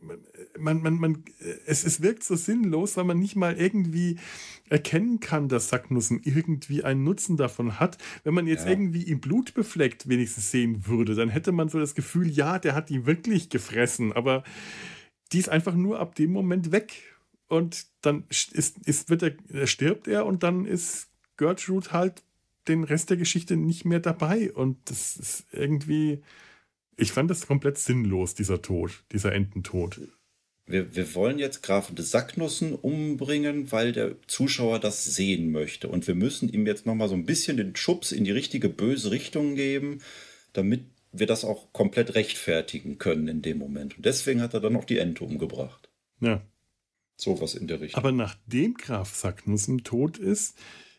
Man, man, man, es, es wirkt so sinnlos, weil man nicht mal irgendwie erkennen kann, dass Sacknussen irgendwie einen Nutzen davon hat. Wenn man jetzt ja. irgendwie ihm Blut befleckt wenigstens sehen würde, dann hätte man so das Gefühl, ja, der hat die wirklich gefressen, aber die ist einfach nur ab dem Moment weg. Und dann ist, ist, wird er, stirbt er und dann ist Gertrude halt den Rest der Geschichte nicht mehr dabei. Und das ist irgendwie... Ich fand das komplett sinnlos, dieser Tod, dieser Ententod. Wir, wir wollen jetzt Graf de Sacknussen umbringen, weil der Zuschauer das sehen möchte. Und wir müssen ihm jetzt nochmal so ein bisschen den Schubs in die richtige böse Richtung geben, damit wir das auch komplett rechtfertigen können in dem Moment. Und deswegen hat er dann noch die Ente umgebracht. Ja. Sowas in der Richtung. Aber nachdem Graf Sacknussen tot ist,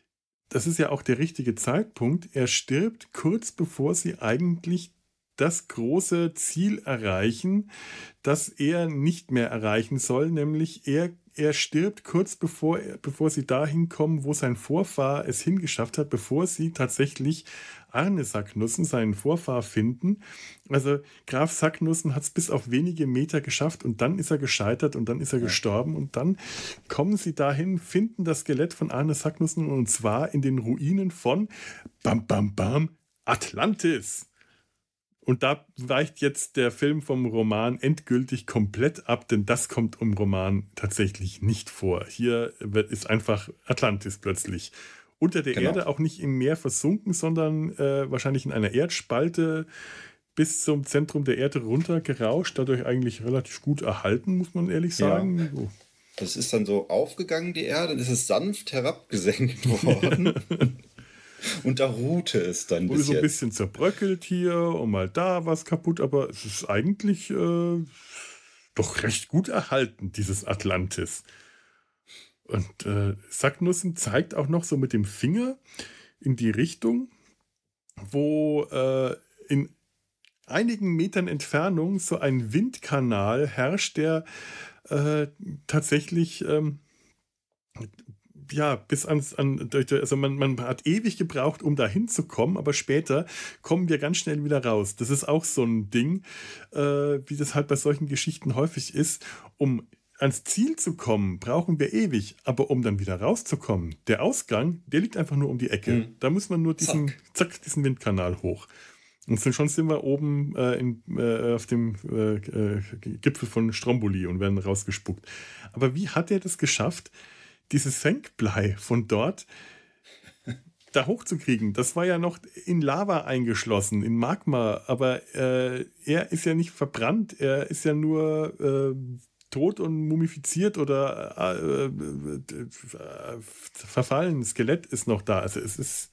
das ist ja auch der richtige Zeitpunkt, er stirbt kurz bevor sie eigentlich das große Ziel erreichen, das er nicht mehr erreichen soll, nämlich er, er stirbt kurz bevor, bevor sie dahin kommen, wo sein Vorfahr es hingeschafft hat, bevor sie tatsächlich Arne Sacknussen, seinen Vorfahr, finden. Also Graf Sacknussen hat es bis auf wenige Meter geschafft und dann ist er gescheitert und dann ist er ja. gestorben und dann kommen sie dahin, finden das Skelett von Arne Sacknussen und zwar in den Ruinen von Bam Bam Bam Atlantis. Und da weicht jetzt der Film vom Roman endgültig komplett ab, denn das kommt im Roman tatsächlich nicht vor. Hier ist einfach Atlantis plötzlich unter der genau. Erde, auch nicht im Meer versunken, sondern äh, wahrscheinlich in einer Erdspalte bis zum Zentrum der Erde runtergerauscht, dadurch eigentlich relativ gut erhalten, muss man ehrlich sagen. Ja. So. Das ist dann so aufgegangen, die Erde, und es ist sanft herabgesenkt worden. Und da ruhte es dann bis jetzt. Wurde so ein bisschen zerbröckelt hier und mal da was kaputt, aber es ist eigentlich äh, doch recht gut erhalten, dieses Atlantis. Und äh, Sacknussen zeigt auch noch so mit dem Finger in die Richtung, wo äh, in einigen Metern Entfernung so ein Windkanal herrscht, der äh, tatsächlich... Ähm, ja, bis ans, an, also man, man hat ewig gebraucht, um da hinzukommen, aber später kommen wir ganz schnell wieder raus. Das ist auch so ein Ding, äh, wie das halt bei solchen Geschichten häufig ist. Um ans Ziel zu kommen, brauchen wir ewig, aber um dann wieder rauszukommen, der Ausgang, der liegt einfach nur um die Ecke. Mhm. Da muss man nur diesen, zack. zack, diesen Windkanal hoch. Und schon sind wir oben äh, in, äh, auf dem äh, äh, Gipfel von Stromboli und werden rausgespuckt. Aber wie hat er das geschafft, dieses Senkblei von dort da hochzukriegen? Das war ja noch in Lava eingeschlossen, in Magma, aber äh, er ist ja nicht verbrannt, er ist ja nur äh, tot und mumifiziert oder äh, äh, äh, verfallen. Skelett ist noch da. Also es ist,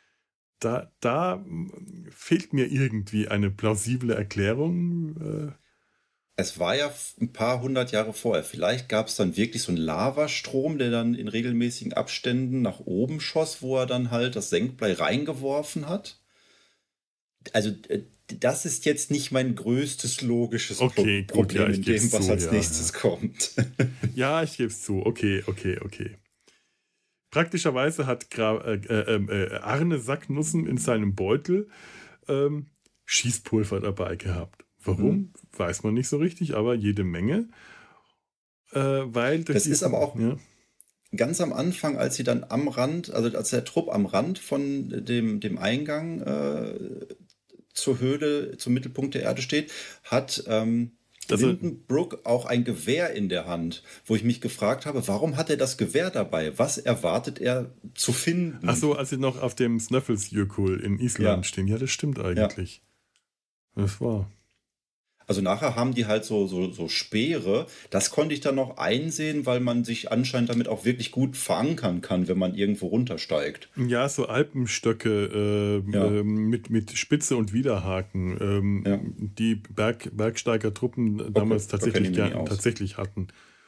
da, da fehlt mir irgendwie eine plausible Erklärung. Äh, Es war ja ein paar hundert Jahre vorher. Vielleicht gab es dann wirklich so einen Lavastrom, der dann in regelmäßigen Abständen nach oben schoss, wo er dann halt das Senkblei reingeworfen hat. Also äh, das ist jetzt nicht mein größtes logisches okay, Pro gut, Problem ja, in dem, was zu, als ja, nächstes ja. kommt. Ja, ich gebe es zu. Okay, okay, okay. Praktischerweise hat Gra äh, äh, Arne Sacknussen in seinem Beutel ähm, Schießpulver dabei gehabt. Warum? Mhm. Weiß man nicht so richtig, aber jede Menge. Äh, weil durch Das ist diesen, aber auch ja. ganz am Anfang, als sie dann am Rand, also als der Trupp am Rand von dem, dem Eingang äh, zur Höhle, zum Mittelpunkt der Erde steht, hat ähm, Also, Lindenbrook auch ein Gewehr in der Hand, wo ich mich gefragt habe, warum hat er das Gewehr dabei? Was erwartet er zu finden? ach so, als sie noch auf dem Snøfellsjökull in Island Ja, stehen. Ja, das stimmt ja. eigentlich. Das war. Also nachher haben die halt so, so, so Speere. Das konnte ich dann noch einsehen, weil man sich anscheinend damit auch wirklich gut verankern kann, wenn man irgendwo runtersteigt. Ja, so Alpenstöcke äh, Ja. äh, mit, mit Spitze und Widerhaken, ähm, Ja. die Berg, Bergsteigertruppen damals Okay, da kenn tatsächlich, ich mich nicht ja, aus. tatsächlich hatten.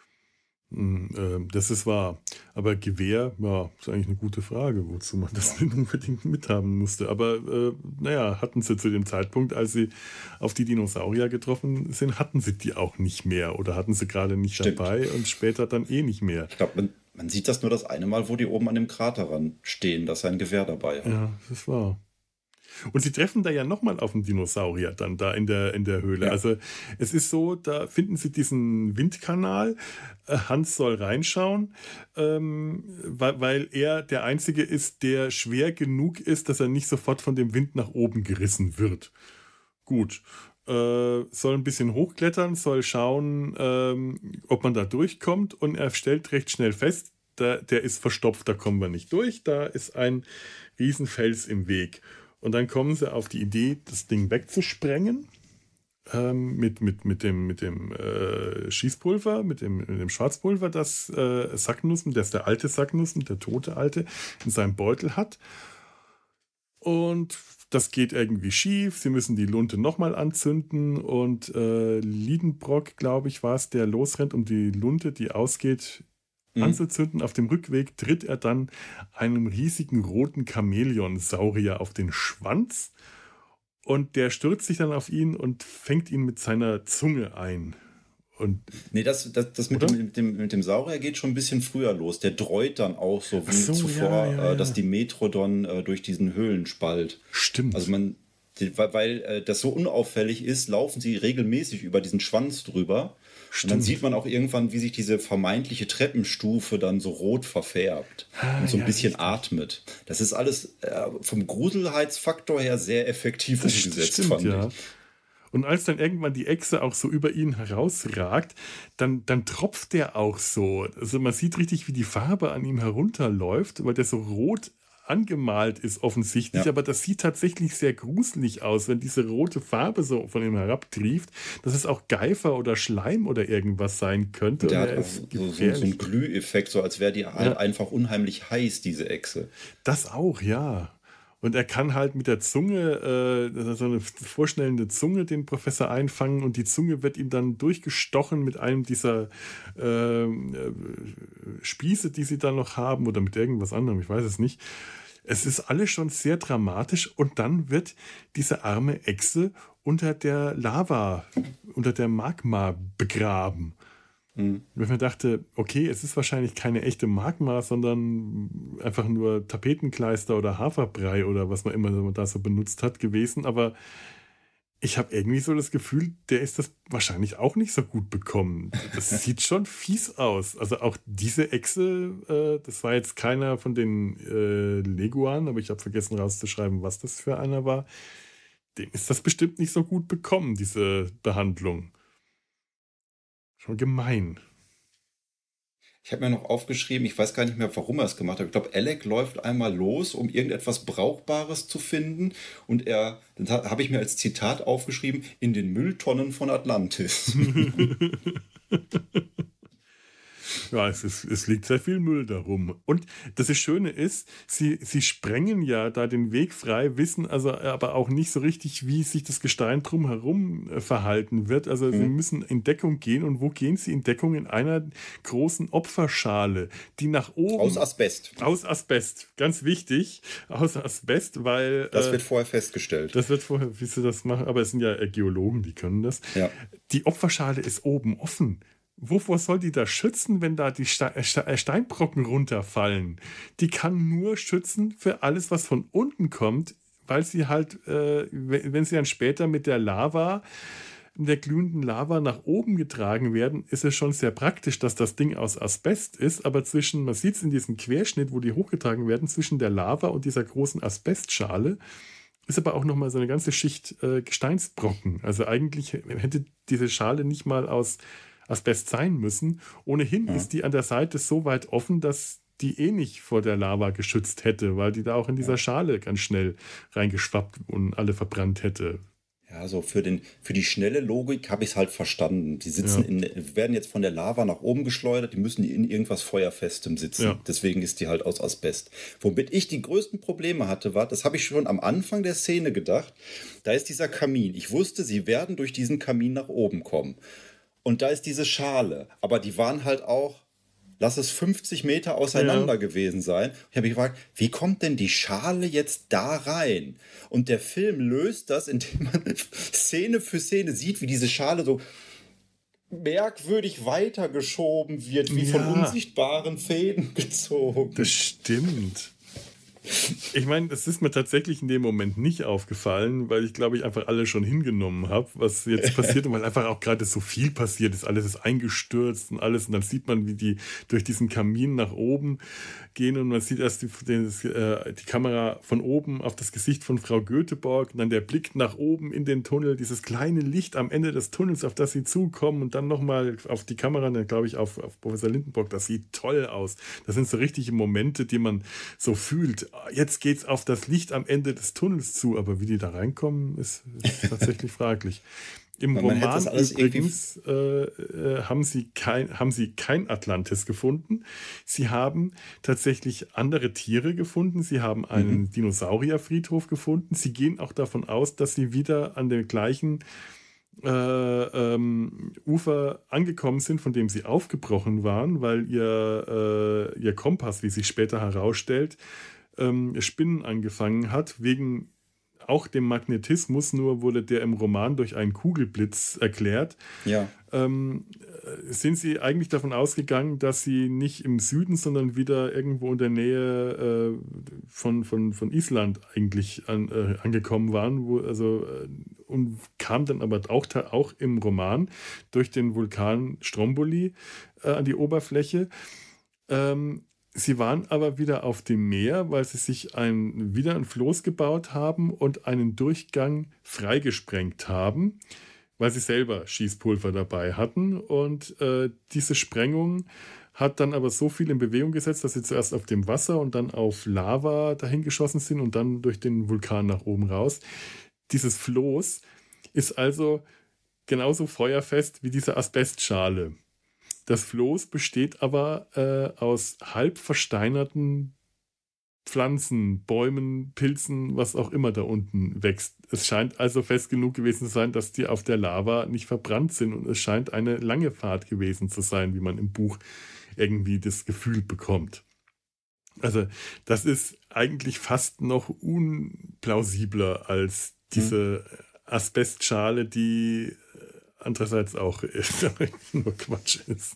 Mm, äh, Das ist wahr. Aber Gewehr, ja, ist eigentlich eine gute Frage, wozu man das nicht unbedingt mithaben musste. Aber äh, naja, hatten sie zu dem Zeitpunkt, als sie auf die Dinosaurier getroffen sind, hatten sie die auch nicht mehr oder hatten sie gerade nicht Stimmt. dabei und später dann eh nicht mehr. Ich glaube, man, man sieht das nur das eine Mal, wo die oben an dem Kraterrand stehen, dass er ein Gewehr dabei hat. Ja, das ist wahr. Und sie treffen da ja nochmal auf einen Dinosaurier dann da in der, in der Höhle. Ja. Also es ist so, da finden sie diesen Windkanal. Äh, Hans soll reinschauen, ähm, weil, weil er der Einzige ist, der schwer genug ist, dass er nicht sofort von dem Wind nach oben gerissen wird. Gut. Äh, soll ein bisschen hochklettern, soll schauen, ähm, ob man da durchkommt. Und er stellt recht schnell fest, da, der ist verstopft, da kommen wir nicht durch. Da ist ein Riesenfels im Weg. Und dann kommen sie auf die Idee, das Ding wegzusprengen ähm, mit, mit, mit dem, mit dem äh, Schießpulver, mit dem, mit dem Schwarzpulver, das äh, Sacknussen, das der alte Sacknussen, der tote alte, in seinem Beutel hat. Und das geht irgendwie schief. Sie müssen die Lunte nochmal anzünden. Und äh, Liedenbrock, glaube ich, war es, der losrennt, um die Lunte, die ausgeht, Mhm. anzuzünden. Auf dem Rückweg tritt er dann einem riesigen roten Chamäleon-Saurier auf den Schwanz und der stürzt sich dann auf ihn und fängt ihn mit seiner Zunge ein. Und Nee, das, das, das mit, Oder? dem, mit, dem, mit dem Saurier geht schon ein bisschen früher los. Der dreut dann auch so wie Ach so, zuvor, ja, ja, äh, ja. dass die Metrodon äh, durch diesen Höhlenspalt. stimmt. Also man, die, weil, weil äh, das so unauffällig ist, laufen sie regelmäßig über diesen Schwanz drüber. Und dann Stimmt. sieht man auch irgendwann, wie sich diese vermeintliche Treppenstufe dann so rot verfärbt Ah, und so ein ja, bisschen richtig. atmet. Das ist alles äh, vom Gruselheitsfaktor her sehr effektiv Das umgesetzt, stimmt, fand ja. ich. Und als dann irgendwann die Echse auch so über ihn herausragt, dann, dann tropft der auch so. Also man sieht richtig, wie die Farbe an ihm herunterläuft, weil der so rot angemalt ist offensichtlich, Ja. aber das sieht tatsächlich sehr gruselig aus, wenn diese rote Farbe so von ihm herabtrieft, dass es auch Geifer oder Schleim oder irgendwas sein könnte. Und der Und hat er auch ist so, so, so gefährlich. einen Glüheffekt, so als wäre die halt Ja. einfach unheimlich heiß, diese Echse. Das auch, ja. Und er kann halt mit der Zunge, äh, so eine vorschnellende Zunge, den Professor einfangen und die Zunge wird ihm dann durchgestochen mit einem dieser äh, äh, Spieße, die sie da noch haben oder mit irgendwas anderem, ich weiß es nicht. Es ist alles schon sehr dramatisch und dann wird diese arme Echse unter der Lava, unter der Magma begraben. Mhm. Wenn man dachte, okay, es ist wahrscheinlich keine echte Magma, sondern einfach nur Tapetenkleister oder Haferbrei oder was man immer da so benutzt hat gewesen. Aber ich habe irgendwie so das Gefühl, der ist das wahrscheinlich auch nicht so gut bekommen. Das sieht schon fies aus. Also auch diese Echse, äh, das war jetzt keiner von den äh, Leguanen, aber ich habe vergessen rauszuschreiben, was das für einer war. Dem ist das bestimmt nicht so gut bekommen, diese Behandlung. Schon gemein. Ich habe mir noch aufgeschrieben, ich weiß gar nicht mehr, warum er es gemacht hat. Ich glaube, Alec läuft einmal los, um irgendetwas Brauchbares zu finden. Und er, dann ha- habe ich mir als Zitat aufgeschrieben, in den Mülltonnen von Atlantis. Ja, es, ist, es liegt sehr viel Müll darum. Und das Schöne ist, sie, sie sprengen ja da den Weg frei, wissen also aber auch nicht so richtig, wie sich das Gestein drumherum äh, verhalten wird. Also mhm. sie müssen in Deckung gehen. Und wo gehen sie in Deckung? In einer großen Opferschale, die nach oben... Aus Asbest. Aus Asbest, ganz wichtig. Aus Asbest, weil... Das äh, wird vorher festgestellt. Das wird vorher, wie sie das machen, aber es sind ja Geologen, die können das. Ja. Die Opferschale ist oben offen. Wovor soll die da schützen, wenn da die Steinbrocken runterfallen? Die kann nur schützen für alles, was von unten kommt, weil sie halt, äh, wenn sie dann später mit der Lava, der glühenden Lava nach oben getragen werden, ist es schon sehr praktisch, dass das Ding aus Asbest ist, aber zwischen, man sieht es in diesem Querschnitt, wo die hochgetragen werden, zwischen der Lava und dieser großen Asbestschale, ist aber auch nochmal so eine ganze Schicht äh, Gesteinsbrocken. Also eigentlich hätte diese Schale nicht mal aus Asbest sein müssen. Ohnehin ja. ist die an der Seite so weit offen, dass die eh nicht vor der Lava geschützt hätte, weil die da auch in dieser ja. Schale ganz schnell reingeschwappt und alle verbrannt hätte. Ja, so für, den, für die schnelle Logik habe ich es halt verstanden. Die sitzen ja. in, werden jetzt von der Lava nach oben geschleudert, die müssen in irgendwas Feuerfestem sitzen. Ja. Deswegen ist die halt aus Asbest. Womit ich die größten Probleme hatte, war, das habe ich schon am Anfang der Szene gedacht, da ist dieser Kamin. Ich wusste, sie werden durch diesen Kamin nach oben kommen. Und da ist diese Schale. Aber die waren halt auch, lass es fünfzig Meter auseinander ja. gewesen sein. Ich habe mich gefragt, wie kommt denn die Schale jetzt da rein? Und der Film löst das, indem man Szene für Szene sieht, wie diese Schale so merkwürdig weitergeschoben wird, wie ja. von unsichtbaren Fäden gezogen. Das stimmt. Ich meine, das ist mir tatsächlich in dem Moment nicht aufgefallen, weil ich glaube, ich einfach alle schon hingenommen habe, was jetzt passiert und weil einfach auch gerade so viel passiert ist. Alles ist eingestürzt und alles und dann sieht man, wie die durch diesen Kamin nach oben gehen und man sieht erst die, die, die Kamera von oben auf das Gesicht von Frau Göteborg und dann der Blick nach oben in den Tunnel, dieses kleine Licht am Ende des Tunnels, auf das sie zukommen und dann nochmal auf die Kamera, dann glaube ich auf, auf Professor Lindenborg, das sieht toll aus. Das sind so richtige Momente, die man so fühlt. Jetzt geht's auf das Licht am Ende des Tunnels zu, aber wie die da reinkommen, ist, ist tatsächlich fraglich. Im Man Roman übrigens äh, äh, haben, sie kein, haben sie kein Atlantis gefunden. Sie haben tatsächlich andere Tiere gefunden. Sie haben einen mhm. Dinosaurierfriedhof gefunden. Sie gehen auch davon aus, dass sie wieder an dem gleichen äh, ähm, Ufer angekommen sind, von dem sie aufgebrochen waren, weil ihr, äh, ihr Kompass, wie sich später herausstellt, ähm, Spinnen angefangen hat, wegen auch dem Magnetismus, nur wurde der im Roman durch einen Kugelblitz erklärt. Ja. Ähm, sind sie eigentlich davon ausgegangen, dass sie nicht im Süden, sondern wieder irgendwo in der Nähe äh, von, von, von Island eigentlich an, äh, angekommen waren, wo, also, äh, und kam dann aber auch, auch im Roman durch den Vulkan Stromboli äh, an die Oberfläche. Ähm, Sie waren aber wieder auf dem Meer, weil sie sich ein, wieder ein Floß gebaut haben und einen Durchgang freigesprengt haben, weil sie selber Schießpulver dabei hatten. Und äh, diese Sprengung hat dann aber so viel in Bewegung gesetzt, dass sie zuerst auf dem Wasser und dann auf Lava dahin geschossen sind und dann durch den Vulkan nach oben raus. Dieses Floß ist also genauso feuerfest wie diese Asbestschale. Das Floß besteht aber äh, aus halb versteinerten Pflanzen, Bäumen, Pilzen, was auch immer da unten wächst. Es scheint also fest genug gewesen zu sein, dass die auf der Lava nicht verbrannt sind und es scheint eine lange Fahrt gewesen zu sein, wie man im Buch irgendwie das Gefühl bekommt. Also das ist eigentlich fast noch unplausibler als diese Asbestschale, die andererseits auch nur Quatsch ist.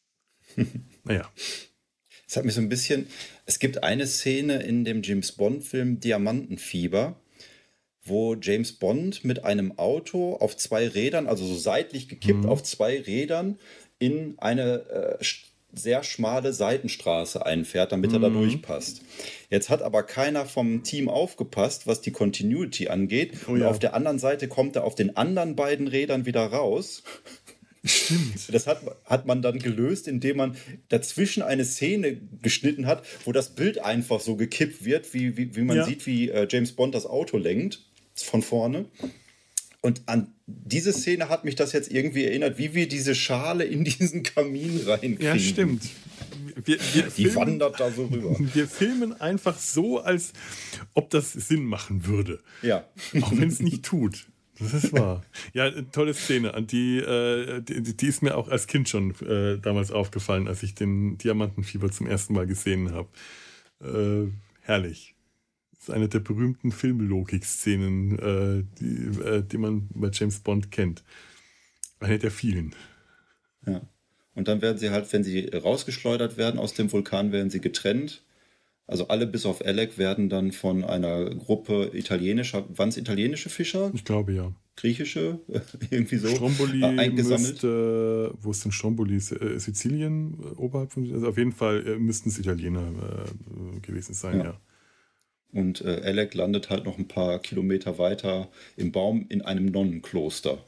Naja. Es hat mich so ein bisschen... Es gibt eine Szene in dem James-Bond-Film Diamantenfieber, wo James Bond mit einem Auto auf zwei Rädern, also so seitlich gekippt mhm. auf zwei Rädern, in eine äh, sehr schmale Seitenstraße einfährt, damit mhm. er da durchpasst. Jetzt hat aber keiner vom Team aufgepasst, was die Continuity angeht. Oh, und ja. auf der anderen Seite kommt er auf den anderen beiden Rädern wieder raus. Stimmt. Das hat, hat man dann gelöst, indem man dazwischen eine Szene geschnitten hat, wo das Bild einfach so gekippt wird, wie, wie, wie man ja. sieht, wie äh, James Bond das Auto lenkt, von vorne. Und an diese Szene hat mich das jetzt irgendwie erinnert, wie wir diese Schale in diesen Kamin reinkriegen. Ja, stimmt. Wir, wir Die filmen, wandert da so rüber. Wir filmen einfach so, als ob das Sinn machen würde. Ja. Auch wenn es nicht tut. Das ist wahr. Ja, tolle Szene. An die, äh, die, die ist mir auch als Kind schon äh, damals aufgefallen, als ich den Diamantenfieber zum ersten Mal gesehen habe. Äh, herrlich. Das ist eine der berühmten Filmlogik-Szenen, äh, die, äh, die man bei James Bond kennt. Eine der vielen. Ja. Und dann werden sie halt, wenn sie rausgeschleudert werden aus dem Vulkan, werden sie getrennt. Also alle bis auf Alec werden dann von einer Gruppe italienischer, waren es italienische Fischer? Ich glaube, ja. Griechische? Irgendwie so? Stromboli äh, eingesammelt. Müsste, wo ist denn Stromboli? Äh, Sizilien äh, oberhalb von, also auf jeden Fall äh, müssten es Italiener äh, gewesen sein, ja. ja. Und äh, Alec landet halt noch ein paar Kilometer weiter im Baum in einem Nonnenkloster.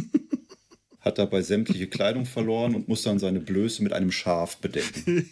Hat dabei sämtliche Kleidung verloren und muss dann seine Blöße mit einem Schaf bedecken.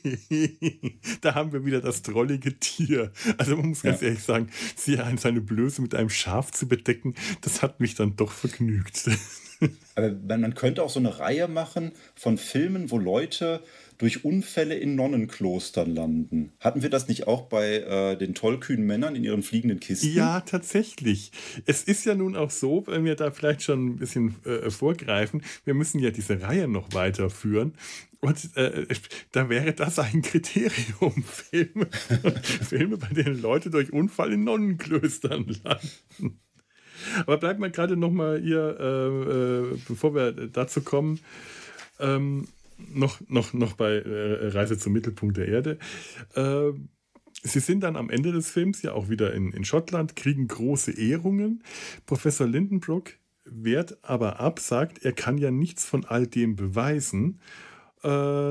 Da haben wir wieder das drollige Tier. Also man muss ganz ja. ehrlich sagen, seine Blöße mit einem Schaf zu bedecken, das hat mich dann doch vergnügt. Aber man könnte auch so eine Reihe machen von Filmen, wo Leute durch Unfälle in Nonnenklostern landen. Hatten wir das nicht auch bei äh, den tollkühnen Männern in ihren fliegenden Kisten? Ja, tatsächlich. Es ist ja nun auch so, wenn wir da vielleicht schon ein bisschen äh, vorgreifen, wir müssen ja diese Reihe noch weiterführen. Und äh, da wäre das ein Kriterium. Filme, Filme, bei denen Leute durch Unfall in Nonnenklöstern landen. Aber bleibt mal gerade noch mal hier, äh, äh, bevor wir dazu kommen, ähm, noch, noch, noch bei äh, Reise zum Mittelpunkt der Erde. Äh, sie sind dann am Ende des Films ja auch wieder in, in Schottland, kriegen große Ehrungen. Professor Lindenbrook wehrt aber ab, sagt, er kann ja nichts von all dem beweisen. Äh,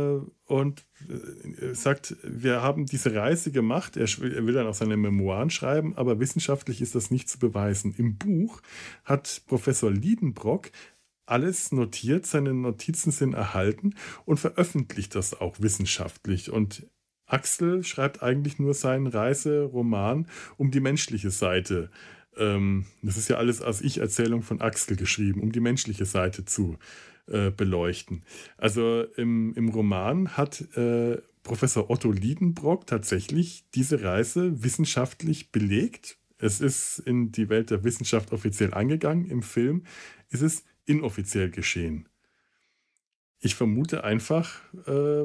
und äh, sagt, wir haben diese Reise gemacht, er, er will dann auch seine Memoiren schreiben, aber wissenschaftlich ist das nicht zu beweisen. Im Buch hat Professor Lidenbrock alles notiert, seine Notizen sind erhalten und veröffentlicht das auch wissenschaftlich. Und Axel schreibt eigentlich nur seinen Reiseroman um die menschliche Seite. Ähm, das ist ja alles als Ich-Erzählung von Axel geschrieben, um die menschliche Seite zu äh, beleuchten. Also im, im Roman hat äh, Professor Otto Lidenbrock tatsächlich diese Reise wissenschaftlich belegt. Es ist in die Welt der Wissenschaft offiziell eingegangen. Im Film ist es inoffiziell geschehen. Ich vermute einfach, äh,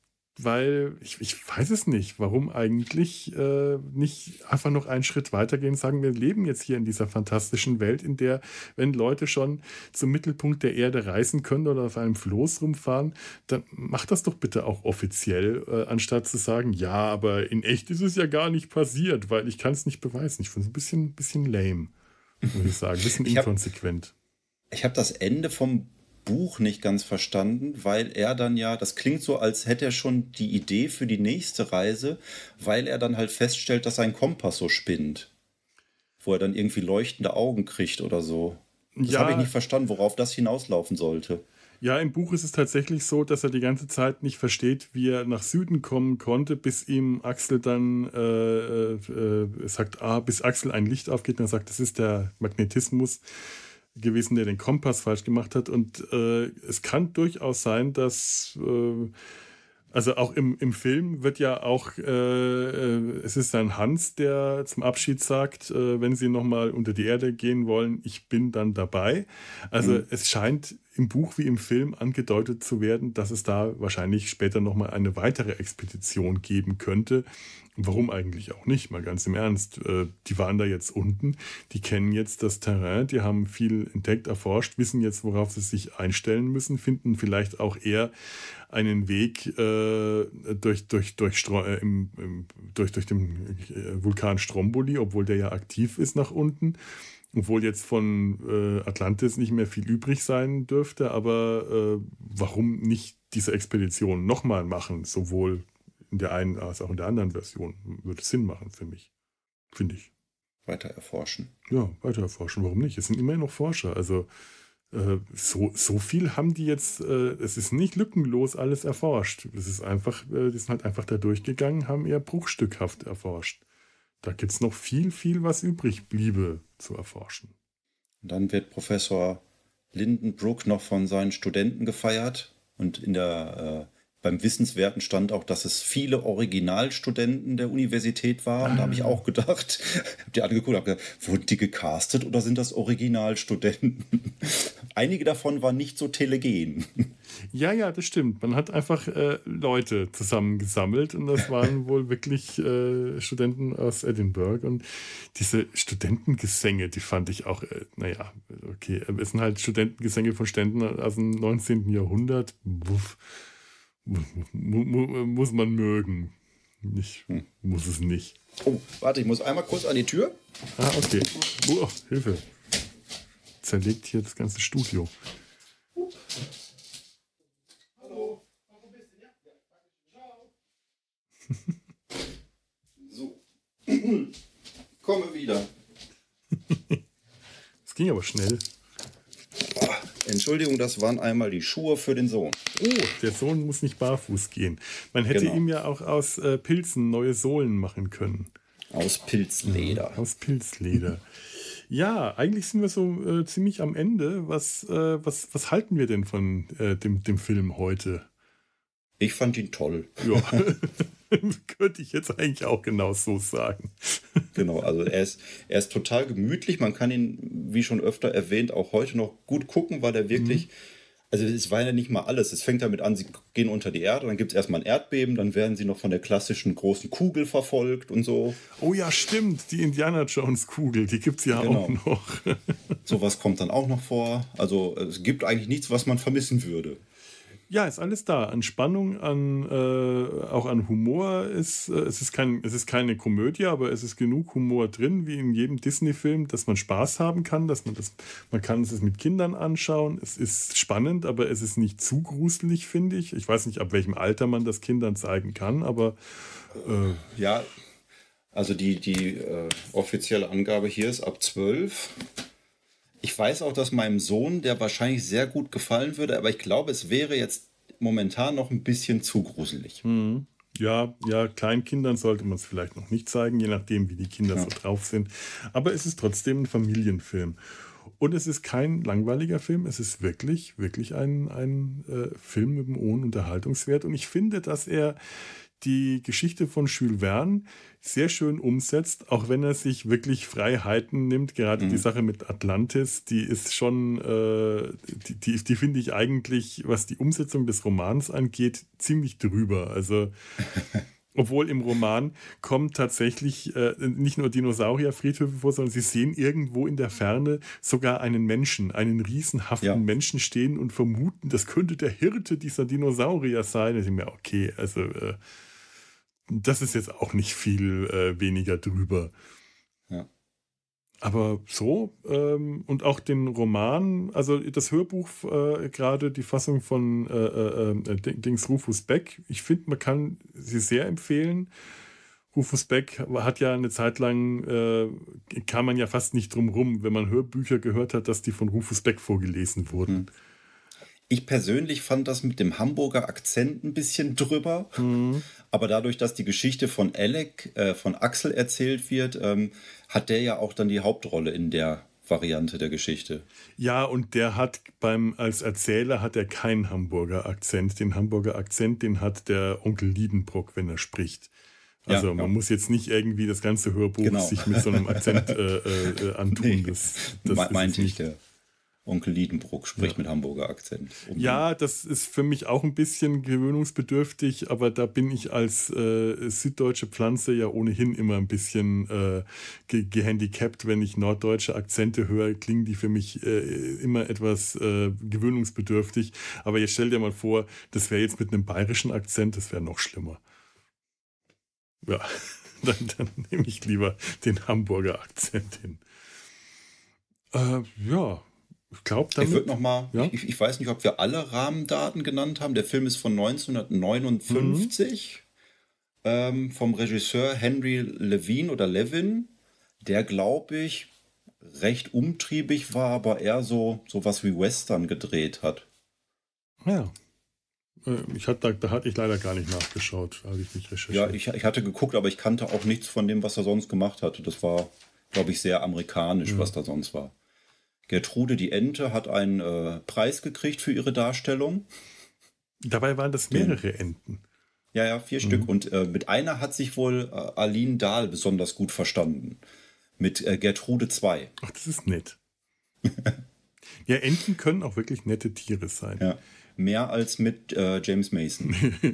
weil ich, ich weiß es nicht, warum eigentlich äh, nicht einfach noch einen Schritt weitergehen und sagen, wir leben jetzt hier in dieser fantastischen Welt, in der, wenn Leute schon zum Mittelpunkt der Erde reisen können oder auf einem Floß rumfahren, dann macht das doch bitte auch offiziell, äh, anstatt zu sagen, ja, aber in echt ist es ja gar nicht passiert, weil ich kann es nicht beweisen. Ich finde es ein bisschen, bisschen lame, muss ich sagen, ein bisschen ich hab, inkonsequent. Ich habe das Ende vom Buch nicht ganz verstanden, weil er dann ja, das klingt so, als hätte er schon die Idee für die nächste Reise, weil er dann halt feststellt, dass sein Kompass so spinnt. Wo er dann irgendwie leuchtende Augen kriegt oder so. Das ja, habe ich nicht verstanden, worauf das hinauslaufen sollte. Ja, im Buch ist es tatsächlich so, dass er die ganze Zeit nicht versteht, wie er nach Süden kommen konnte, bis ihm Axel dann äh, äh, sagt, ah, bis Axel ein Licht aufgeht und er sagt, das ist der Magnetismus gewesen, der den Kompass falsch gemacht hat. Und äh, es kann durchaus sein, dass äh, also auch im, im Film wird ja auch, äh, es ist dann Hans, der zum Abschied sagt, äh, wenn sie nochmal unter die Erde gehen wollen, ich bin dann dabei. Also mhm. es scheint im Buch wie im Film angedeutet zu werden, dass es da wahrscheinlich später nochmal eine weitere Expedition geben könnte. Warum eigentlich auch nicht, mal ganz im Ernst. Äh, die waren da jetzt unten, die kennen jetzt das Terrain, die haben viel entdeckt, erforscht, wissen jetzt, worauf sie sich einstellen müssen, finden vielleicht auch eher einen Weg äh, durch, durch, durch, Stro- äh, im, im, durch, durch den äh, Vulkan Stromboli, obwohl der ja aktiv ist nach unten. Obwohl jetzt von äh, Atlantis nicht mehr viel übrig sein dürfte, aber äh, warum nicht diese Expedition nochmal machen, sowohl in der einen als auch in der anderen Version, würde Sinn machen für mich, finde ich. Weiter erforschen. Ja, weiter erforschen, warum nicht? Es sind immerhin noch Forscher, also äh, so, so viel haben die jetzt, äh, es ist nicht lückenlos alles erforscht, es ist einfach, äh, die sind halt einfach da durchgegangen, haben eher bruchstückhaft erforscht. Da gibt es noch viel, viel, was übrig bliebe zu erforschen. Und dann wird Professor Lindenbrook noch von seinen Studenten gefeiert. Und in der, äh, beim Wissenswerten stand auch, dass es viele Originalstudenten der Universität waren. Ah. Da habe ich auch gedacht, habe die angeguckt, habe gedacht, wurden die gecastet oder sind das Originalstudenten? Einige davon waren nicht so telegen. Ja, ja, das stimmt. Man hat einfach äh, Leute zusammengesammelt und das waren wohl wirklich äh, Studenten aus Edinburgh. Und diese Studentengesänge, die fand ich auch, äh, naja, okay, es sind halt Studentengesänge von Ständen aus dem neunzehnten Jahrhundert. Wuff. Muss man mögen. Ich hm. muss es nicht. Oh, warte, ich muss einmal kurz an die Tür. Ah, okay. Oh, Hilfe. Zerlegt hier das ganze Studio. Hallo. Wo bist du? Ja, ciao. So. Komme wieder. Das ging aber schnell. Entschuldigung, das waren einmal die Schuhe für den Sohn. Oh, der Sohn muss nicht barfuß gehen. Man hätte genau. ihm ja auch aus äh, Pilzen neue Sohlen machen können. Aus Pilzleder. Ja, aus Pilzleder. Ja, eigentlich sind wir so äh, ziemlich am Ende. Was, äh, was, was halten wir denn von äh, dem, dem Film heute? Ich fand ihn toll. Ja, könnte ich jetzt eigentlich auch genau so sagen. Genau, also er ist, er ist total gemütlich. Man kann ihn, wie schon öfter erwähnt, auch heute noch gut gucken, weil er wirklich, mhm. also es war ja nicht mal alles. Es fängt damit an, sie gehen unter die Erde, dann gibt es erstmal ein Erdbeben, dann werden sie noch von der klassischen großen Kugel verfolgt und so. Oh ja, stimmt, die Indiana Jones Kugel, die gibt es ja genau. auch noch. Sowas kommt dann auch noch vor. Also es gibt eigentlich nichts, was man vermissen würde. Ja, ist alles da. An Spannung, an, äh, auch an Humor. Ist, äh, es, ist kein, es ist keine Komödie, aber es ist genug Humor drin, wie in jedem Disney-Film, dass man Spaß haben kann. Dass man, das, man kann es mit Kindern anschauen. Es ist spannend, aber es ist nicht zu gruselig, finde ich. Ich weiß nicht, ab welchem Alter man das Kindern zeigen kann, aber... Äh, ja, also die, die äh, offizielle Angabe hier ist ab zwölf. Ich weiß auch, dass meinem Sohn der wahrscheinlich sehr gut gefallen würde, aber ich glaube, es wäre jetzt momentan noch ein bisschen zu gruselig. Mhm. Ja, ja, Kleinkindern sollte man es vielleicht noch nicht zeigen, je nachdem, wie die Kinder ja. so drauf sind. Aber es ist trotzdem ein Familienfilm. Und es ist kein langweiliger Film, es ist wirklich, wirklich ein, ein äh, Film mit einem hohen Unterhaltungswert. Und ich finde, dass er die Geschichte von Jules Verne sehr schön umsetzt, auch wenn er sich wirklich Freiheiten nimmt. Gerade mhm. die Sache mit Atlantis, die ist schon, äh, die, die, die finde ich eigentlich, was die Umsetzung des Romans angeht, ziemlich drüber. Also, obwohl im Roman kommt tatsächlich äh, nicht nur Dinosaurierfriedhöfe vor, sondern sie sehen irgendwo in der Ferne sogar einen Menschen, einen riesenhaften ja. Menschen stehen und vermuten, das könnte der Hirte dieser Dinosaurier sein. Da sind wir okay, also äh, das ist jetzt auch nicht viel äh, weniger drüber. Ja. Aber so, ähm, und auch den Roman, also das Hörbuch, äh, gerade die Fassung von äh, äh, Dings Rufus Beck, ich finde, man kann sie sehr empfehlen. Rufus Beck hat ja eine Zeit lang, äh, kam man ja fast nicht drum rum, wenn man Hörbücher gehört hat, dass die von Rufus Beck vorgelesen wurden. Hm. Ich persönlich fand das mit dem Hamburger Akzent ein bisschen drüber. Mhm. Aber dadurch, dass die Geschichte von Alec, äh, von Axel erzählt wird, ähm, hat der ja auch dann die Hauptrolle in der Variante der Geschichte. Ja, und der hat beim, als Erzähler hat er keinen Hamburger Akzent. Den Hamburger Akzent, den hat der Onkel Liedenbrock, wenn er spricht. Also ja, man ja. muss jetzt nicht irgendwie das ganze Hörbuch genau. sich mit so einem Akzent äh, äh, antun. Nee, das, das meinte ich, der Onkel Liedenbrock spricht ja. mit Hamburger Akzent. Um ja, das ist für mich auch ein bisschen gewöhnungsbedürftig, aber da bin ich als äh, süddeutsche Pflanze ja ohnehin immer ein bisschen äh, ge- gehandicapt. Wenn ich norddeutsche Akzente höre, klingen die für mich äh, immer etwas äh, gewöhnungsbedürftig. Aber jetzt stell dir mal vor, das wäre jetzt mit einem bayerischen Akzent, das wäre noch schlimmer. Ja, dann, dann nehme ich lieber den Hamburger Akzent hin. Äh, ja, ich glaube damit... Ich würde noch mal, ja? ich, ich weiß nicht, ob wir alle Rahmendaten genannt haben. Der Film ist von neunzehnhundertneunundfünfzig mhm. ähm, vom Regisseur Henry Levine oder Levin, der, glaube ich, recht umtriebig war, aber eher so, so was wie Western gedreht hat. Ja. Ich hatte, da, da hatte ich leider gar nicht nachgeschaut, habe ich nicht recherchiert. Ja, ich, ich hatte geguckt, aber ich kannte auch nichts von dem, was er sonst gemacht hatte. Das war, glaube ich, sehr amerikanisch, ja. was da sonst war. Gertrude die Ente hat einen äh, Preis gekriegt für ihre Darstellung. Dabei waren das mehrere Enten. Ja, ja, vier mhm. Stück. Und äh, mit einer hat sich wohl äh, Aline Dahl besonders gut verstanden. Mit äh, Gertrude zwei. Ach, das ist nett. Ja, Enten können auch wirklich nette Tiere sein. Ja, mehr als mit äh, James Mason.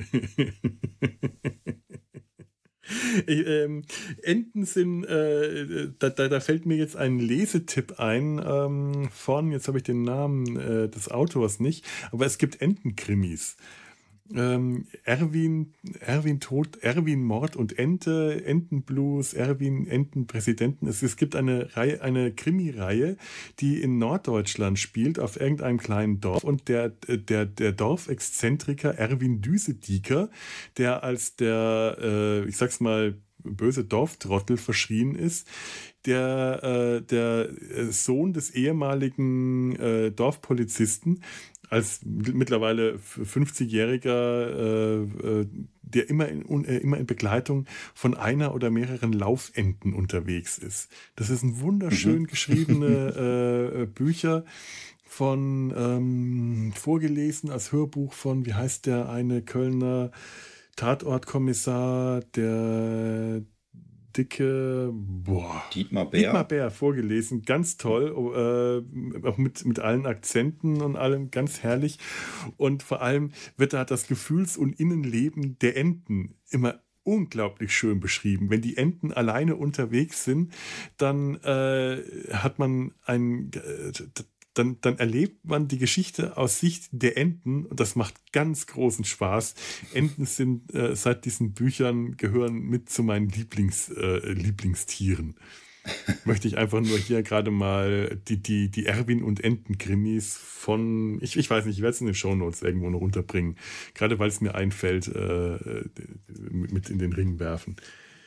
Ich, ähm, Enten sind, äh, da, da, da fällt mir jetzt ein Lesetipp ein ähm, von, jetzt habe ich den Namen äh, des Autors nicht, aber es gibt Entenkrimis. Ähm, Erwin, Erwin Tod, Erwin Mord und Ente, Entenblues, Erwin Entenpräsidenten. Es, es gibt eine Reihe, eine Krimireihe, die in Norddeutschland spielt, auf irgendeinem kleinen Dorf. Und der, der, der Dorfexzentriker Erwin Düsedieker, der als der, äh, ich sag's mal, böse Dorftrottel verschrien ist, der, äh, der Sohn des ehemaligen äh, Dorfpolizisten, als mittlerweile fünfzigjähriger, äh, der immer in, äh, immer in Begleitung von einer oder mehreren Laufenten unterwegs ist. Das ist ein wunderschön mhm. geschriebene äh, Bücher von, ähm, vorgelesen als Hörbuch von, wie heißt der eine Kölner Tatortkommissar, der dicke, boah, Dietmar Bär. Dietmar Bär vorgelesen, ganz toll, äh, auch mit, mit allen Akzenten und allem, ganz herrlich. Und vor allem wird da das Gefühls- und Innenleben der Enten immer unglaublich schön beschrieben. Wenn die Enten alleine unterwegs sind, dann äh, hat man ein äh, Dann, dann erlebt man die Geschichte aus Sicht der Enten und das macht ganz großen Spaß. Enten sind äh, seit diesen Büchern gehören mit zu meinen Lieblings, äh, Lieblingstieren. Möchte ich einfach nur hier gerade mal die, die, die Erwin und Enten-Krimis von, ich, ich weiß nicht, ich werde es in den Shownotes irgendwo noch runterbringen, gerade weil es mir einfällt, äh, mit in den Ring werfen.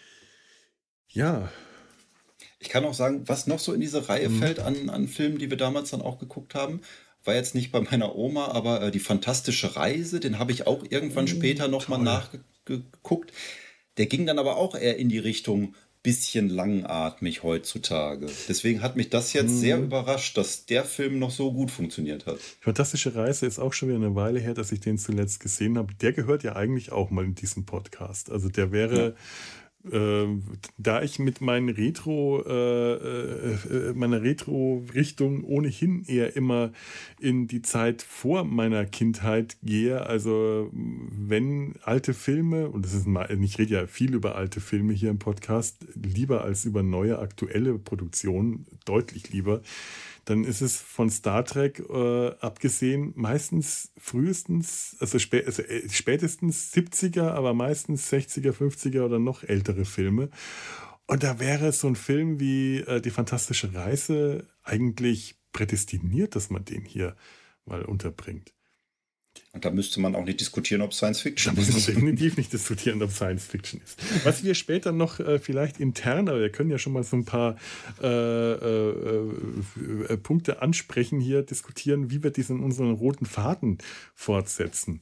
Ja. Ich kann auch sagen, was noch so in diese Reihe mhm. fällt an, an Filmen, die wir damals dann auch geguckt haben, war jetzt nicht bei meiner Oma, aber äh, die fantastische Reise, den habe ich auch irgendwann mhm, später nochmal nachgeguckt. Der ging dann aber auch eher in die Richtung bisschen langatmig heutzutage. Deswegen hat mich das jetzt mhm. sehr überrascht, dass der Film noch so gut funktioniert hat. Fantastische Reise ist auch schon wieder eine Weile her, dass ich den zuletzt gesehen habe. Der gehört ja eigentlich auch mal in diesen Podcast. Also der wäre... Ja. Äh, da ich mit meinen Retro, äh, äh, meiner Retro-Richtung ohnehin eher immer in die Zeit vor meiner Kindheit gehe, also wenn alte Filme, und das ist mal, ich rede ja viel über alte Filme hier im Podcast, lieber als über neue aktuelle Produktionen, deutlich lieber, dann ist es von Star Trek äh, abgesehen meistens frühestens, also, spä also äh, spätestens siebziger, aber meistens sechziger, fünfziger oder noch ältere Filme. Und da wäre so ein Film wie äh, Die fantastische Reise eigentlich prädestiniert, dass man den hier mal unterbringt. Und da müsste man auch nicht diskutieren, ob Science Fiction ist. Da muss ist. man definitiv nicht diskutieren, ob Science Fiction ist. Was wir später noch äh, vielleicht intern, aber wir können ja schon mal so ein paar äh, äh, äh, Punkte ansprechen hier, diskutieren, wie wir diesen unseren roten Faden fortsetzen.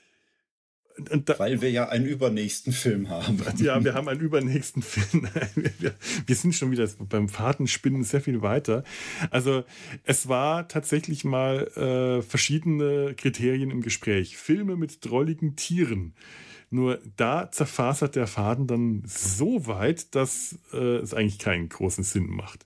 Und da, weil wir ja einen übernächsten Film haben. Ja, wir haben einen übernächsten Film. Wir, wir sind schon wieder beim Fadenspinnen sehr viel weiter. Also es war tatsächlich mal äh, verschiedene Kriterien im Gespräch. Filme mit drolligen Tieren. Nur da zerfasert der Faden dann so weit, dass äh, es eigentlich keinen großen Sinn macht.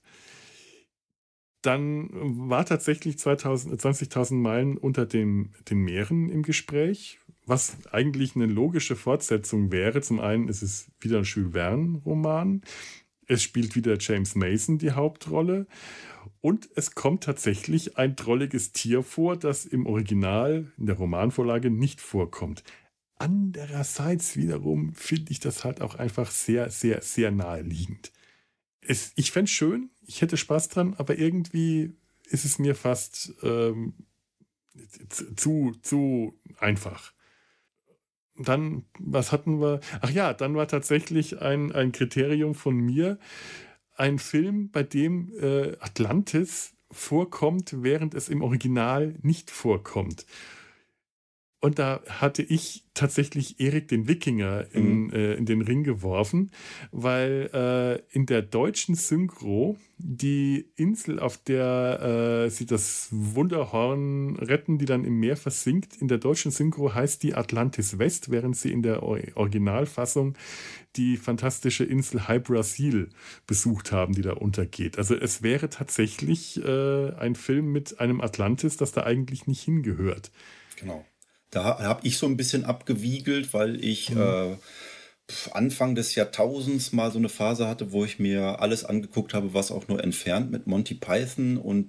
Dann war tatsächlich zwanzigtausend Meilen unter dem, den Meeren im Gespräch, was eigentlich eine logische Fortsetzung wäre. Zum einen ist es wieder ein Jules Verne-Roman, es spielt wieder James Mason die Hauptrolle und es kommt tatsächlich ein drolliges Tier vor, das im Original, in der Romanvorlage, nicht vorkommt. Andererseits wiederum finde ich das halt auch einfach sehr, sehr, sehr naheliegend. Es, ich fände es schön, ich hätte Spaß dran, aber irgendwie ist es mir fast ähm, zu, zu einfach. Dann, was hatten wir? Ach ja, dann war tatsächlich ein, ein Kriterium von mir, ein Film, bei dem äh, Atlantis vorkommt, während es im Original nicht vorkommt. Und da hatte ich tatsächlich Erik den Wikinger in, mhm. äh, in den Ring geworfen, weil äh, in der deutschen Synchro die Insel, auf der äh, sie das Wunderhorn retten, die dann im Meer versinkt, in der deutschen Synchro heißt die Atlantis West, während sie in der Originalfassung die fantastische Insel Hy Brasil besucht haben, die da untergeht. Also es wäre tatsächlich äh, ein Film mit einem Atlantis, das da eigentlich nicht hingehört. Genau. Da habe ich so ein bisschen abgewiegelt, weil ich mhm. äh, Anfang des Jahrtausends mal so eine Phase hatte, wo ich mir alles angeguckt habe, was auch nur entfernt mit Monty Python und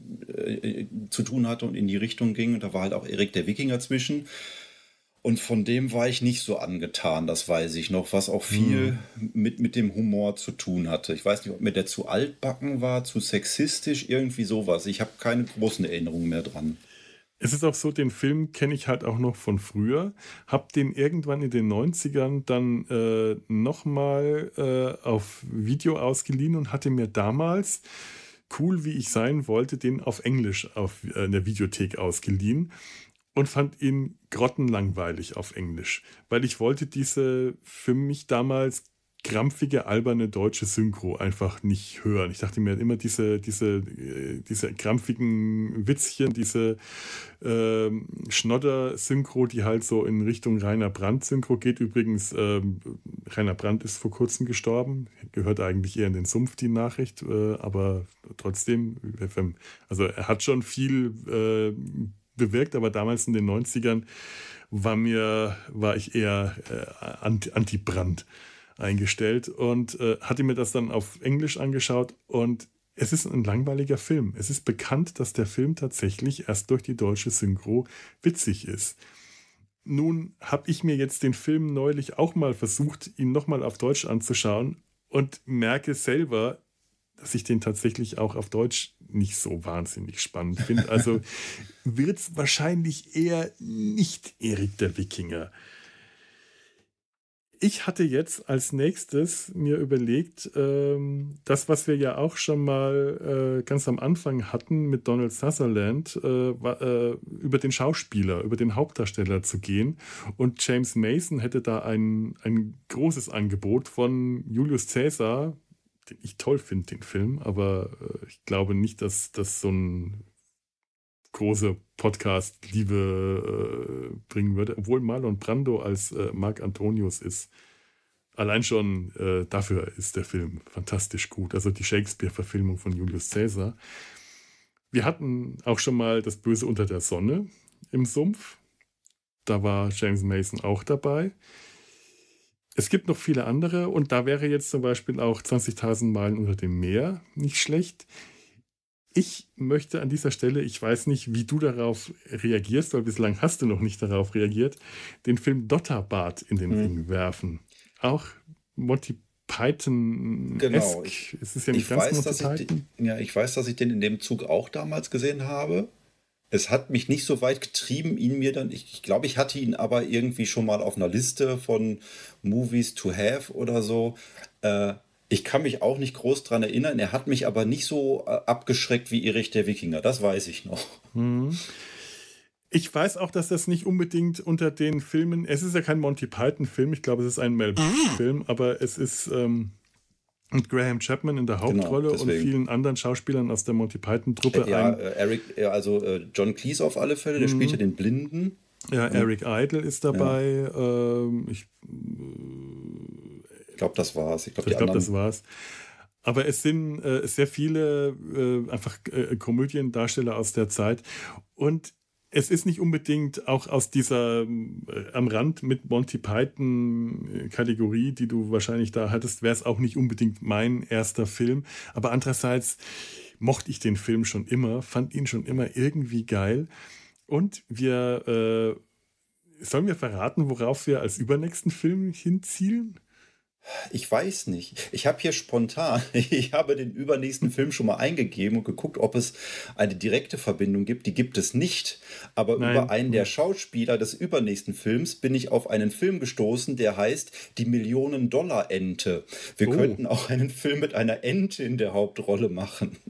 äh, zu tun hatte und in die Richtung ging. Und da war halt auch Erik der Wikinger zwischen. Und von dem war ich nicht so angetan, das weiß ich noch, was auch viel mhm. mit, mit dem Humor zu tun hatte. Ich weiß nicht, ob mir der zu altbacken war, zu sexistisch, irgendwie sowas. Ich habe keine großen Erinnerungen mehr dran. Es ist auch so, den Film kenne ich halt auch noch von früher, habe den irgendwann in den neunzigern dann äh, nochmal äh, auf Video ausgeliehen und hatte mir damals, cool wie ich sein wollte, den auf Englisch auf, äh, in der Videothek ausgeliehen und fand ihn grottenlangweilig auf Englisch, weil ich wollte diese für mich damals krampfige, alberne deutsche Synchro einfach nicht hören. Ich dachte mir immer, diese, diese, diese krampfigen Witzchen, diese äh, Schnodder-Synchro, die halt so in Richtung Rainer Brandt-Synchro geht. Übrigens, äh, Rainer Brandt ist vor kurzem gestorben, gehört eigentlich eher in den Sumpf, die Nachricht, äh, aber trotzdem, also er hat schon viel äh, bewirkt, aber damals in den neunzigern war mir, war ich eher äh, Anti-Brandt eingestellt und äh, hatte mir das dann auf Englisch angeschaut und es ist ein langweiliger Film. Es ist bekannt, dass der Film tatsächlich erst durch die deutsche Synchro witzig ist. Nun habe ich mir jetzt den Film neulich auch mal versucht, ihn nochmal auf Deutsch anzuschauen und merke selber, dass ich den tatsächlich auch auf Deutsch nicht so wahnsinnig spannend finde. Also wird es wahrscheinlich eher nicht Erik der Wikinger. Ich hatte jetzt als nächstes mir überlegt, ähm, das, was wir ja auch schon mal äh, ganz am Anfang hatten mit Donald Sutherland, äh, war, äh, über den Schauspieler, über den Hauptdarsteller zu gehen. Und James Mason hätte da ein, ein großes Angebot von Julius Caesar, den ich toll finde, den Film, aber äh, ich glaube nicht, dass das so ein große Podcast-Liebe äh, bringen würde, obwohl Marlon Brando als äh, Marc Antonius ist. Allein schon äh, dafür ist der Film fantastisch gut. Also die Shakespeare-Verfilmung von Julius Caesar. Wir hatten auch schon mal Das Böse unter der Sonne im Sumpf. Da war James Mason auch dabei. Es gibt noch viele andere und da wäre jetzt zum Beispiel auch zwanzigtausend Meilen unter dem Meer nicht schlecht. Ich möchte an dieser Stelle, ich weiß nicht, wie du darauf reagierst, weil bislang hast du noch nicht darauf reagiert, den Film Dotterbart in den hm. Ring werfen. Auch Monty Python. Genau. Ich, es ist ja nicht ich, ganz weiß, Monty dass ich, Python. ja, ich weiß, dass ich den in dem Zug auch damals gesehen habe. Es hat mich nicht so weit getrieben, ihn mir dann, ich, ich glaube, ich hatte ihn aber irgendwie schon mal auf einer Liste von Movies to Have oder so. Äh, Ich kann mich auch nicht groß dran erinnern. Er hat mich aber nicht so äh, abgeschreckt wie Erich der Wikinger. Das weiß ich noch. Hm. Ich weiß auch, dass das nicht unbedingt unter den Filmen, es ist ja kein Monty Python-Film, ich glaube, es ist ein Mel Brooks-Film, aber es ist ähm, mit Graham Chapman in der Hauptrolle genau, und vielen anderen Schauspielern aus der Monty Python-Truppe. Äh, ja, äh, Eric, also äh, John Cleese auf alle Fälle, der mhm. spielt ja den Blinden. Ja, Eric Idle ist dabei. Ja. Ähm, ich Ich glaube, das war's. Ich glaube, ich glaub, das war's. Aber es sind äh, sehr viele äh, einfach äh, Komödiendarsteller aus der Zeit. Und es ist nicht unbedingt auch aus dieser äh, am Rand mit Monty Python-Kategorie, die du wahrscheinlich da hattest, wäre es auch nicht unbedingt mein erster Film. Aber andererseits mochte ich den Film schon immer, fand ihn schon immer irgendwie geil. Und wir äh, sollen wir verraten, worauf wir als übernächsten Film hinzielen? Ich weiß nicht. Ich habe hier spontan, ich habe den übernächsten Film schon mal eingegeben und geguckt, ob es eine direkte Verbindung gibt. Die gibt es nicht. Aber Nein. über einen der Schauspieler des übernächsten Films bin ich auf einen Film gestoßen, der heißt Die Millionen-Dollar-Ente. Wir oh. könnten auch einen Film mit einer Ente in der Hauptrolle machen.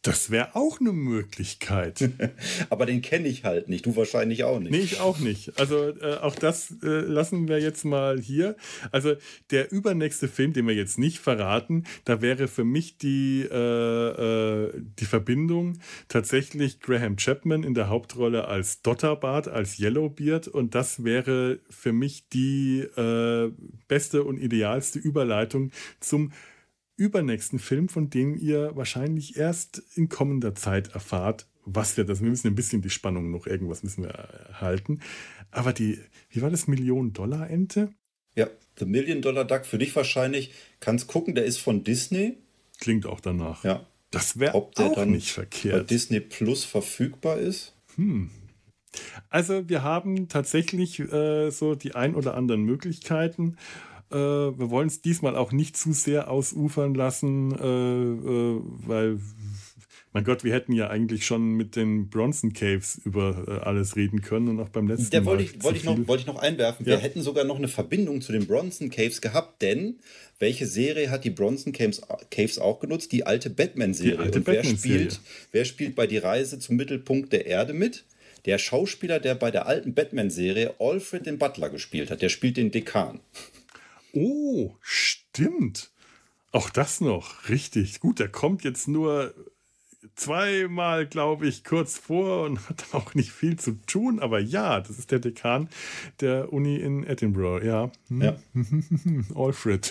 Das wäre auch eine Möglichkeit. Aber den kenne ich halt nicht. Du wahrscheinlich auch nicht. Nee, ich auch nicht. Also äh, auch das äh, lassen wir jetzt mal hier. Also der übernächste Film, den wir jetzt nicht verraten, da wäre für mich die, äh, äh, die Verbindung tatsächlich Graham Chapman in der Hauptrolle als Dotterbart, als Yellowbeard. Und das wäre für mich die äh, beste und idealste Überleitung zum übernächsten Film, von dem ihr wahrscheinlich erst in kommender Zeit erfahrt, was wir das. Wir müssen ein bisschen die Spannung noch, irgendwas müssen wir erhalten. Aber die, wie war das, Million-Dollar-Ente? Ja, The Million Dollar Duck für dich wahrscheinlich. Kannst gucken, der ist von Disney. Klingt auch danach. Ja. Das wäre auch dann nicht verkehrt. Bei Disney Plus verfügbar ist. Hm. Also wir haben tatsächlich äh, so die ein oder anderen Möglichkeiten. Äh, wir wollen es diesmal auch nicht zu sehr ausufern lassen, äh, äh, weil, mein Gott, wir hätten ja eigentlich schon mit den Bronson Caves über äh, alles reden können und auch beim letzten Der Mal. wollte ich, wollte ich, noch, wollte ich noch einwerfen. Ja. Wir hätten sogar noch eine Verbindung zu den Bronson Caves gehabt, denn welche Serie hat die Bronson Caves, Caves auch genutzt? Die alte Batman-Serie. Die alte und wer Batman-Serie. spielt, wer spielt bei Die Reise zum Mittelpunkt der Erde mit? Der Schauspieler, der bei der alten Batman-Serie Alfred den Butler gespielt hat. Der spielt den Dekan. Oh, stimmt. Auch das noch. Richtig. Gut, der kommt jetzt nur zweimal, glaube ich, kurz vor und hat auch nicht viel zu tun. Aber ja, das ist der Dekan der Uni in Edinburgh. Ja. Hm. Ja. Alfred.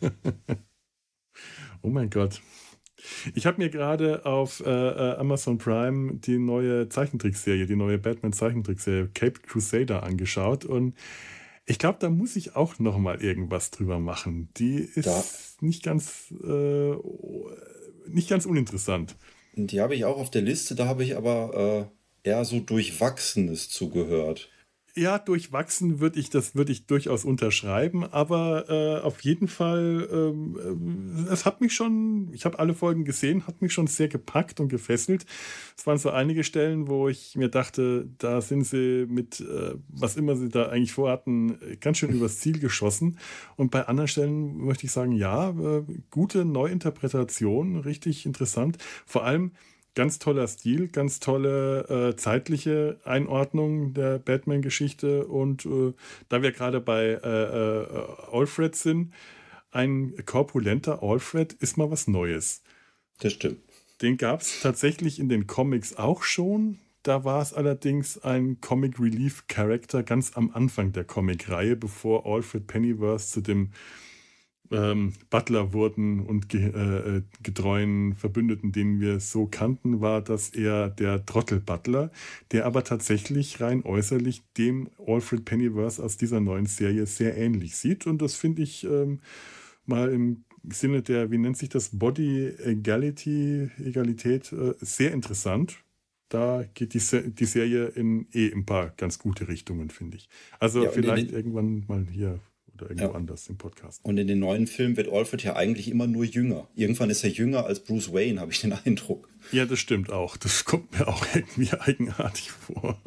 Oh mein Gott. Ich habe mir gerade auf äh, Amazon Prime die neue Zeichentrickserie, die neue Batman-Zeichentrickserie Caped Crusader angeschaut und ich glaube, da muss ich auch noch mal irgendwas drüber machen. Die ist Da. nicht ganz äh, nicht ganz uninteressant. Die habe ich auch auf der Liste, da habe ich aber äh, eher so Durchwachsenes zugehört. Ja, durchwachsen würde ich das würde ich durchaus unterschreiben, aber äh, auf jeden Fall, ähm, es hat mich schon, ich habe alle Folgen gesehen, hat mich schon sehr gepackt und gefesselt. Es waren so einige Stellen, wo ich mir dachte, da sind sie mit, äh, was immer sie da eigentlich vorhatten, ganz schön übers Ziel geschossen. Und bei anderen Stellen möchte ich sagen, ja, äh, gute Neuinterpretation, richtig interessant. Vor allem ganz toller Stil, ganz tolle äh, zeitliche Einordnung der Batman-Geschichte. Und äh, da wir gerade bei äh, äh, Alfred sind, ein korpulenter Alfred ist mal was Neues. Das stimmt. Den gab es tatsächlich in den Comics auch schon. Da war es allerdings ein Comic Relief Character ganz am Anfang der Comic-Reihe, bevor Alfred Pennyworth zu dem Ähm, Butler wurden und ge äh, getreuen Verbündeten, den wir so kannten, war das eher der Trottel-Butler, der aber tatsächlich rein äußerlich dem Alfred Pennyworth aus dieser neuen Serie sehr ähnlich sieht. Und das finde ich ähm, mal im Sinne der, wie nennt sich das, Body Egality, Egalität, äh, sehr interessant. Da geht die, Se die Serie in eh ein paar ganz gute Richtungen, finde ich. Also Ja, vielleicht irgendwann mal hier oder irgendwo Ja. anders im Podcast. Und in den neuen Filmen wird Alfred ja eigentlich immer nur jünger. Irgendwann ist er jünger als Bruce Wayne, habe ich den Eindruck. Ja, das stimmt auch. Das kommt mir auch irgendwie eigenartig vor.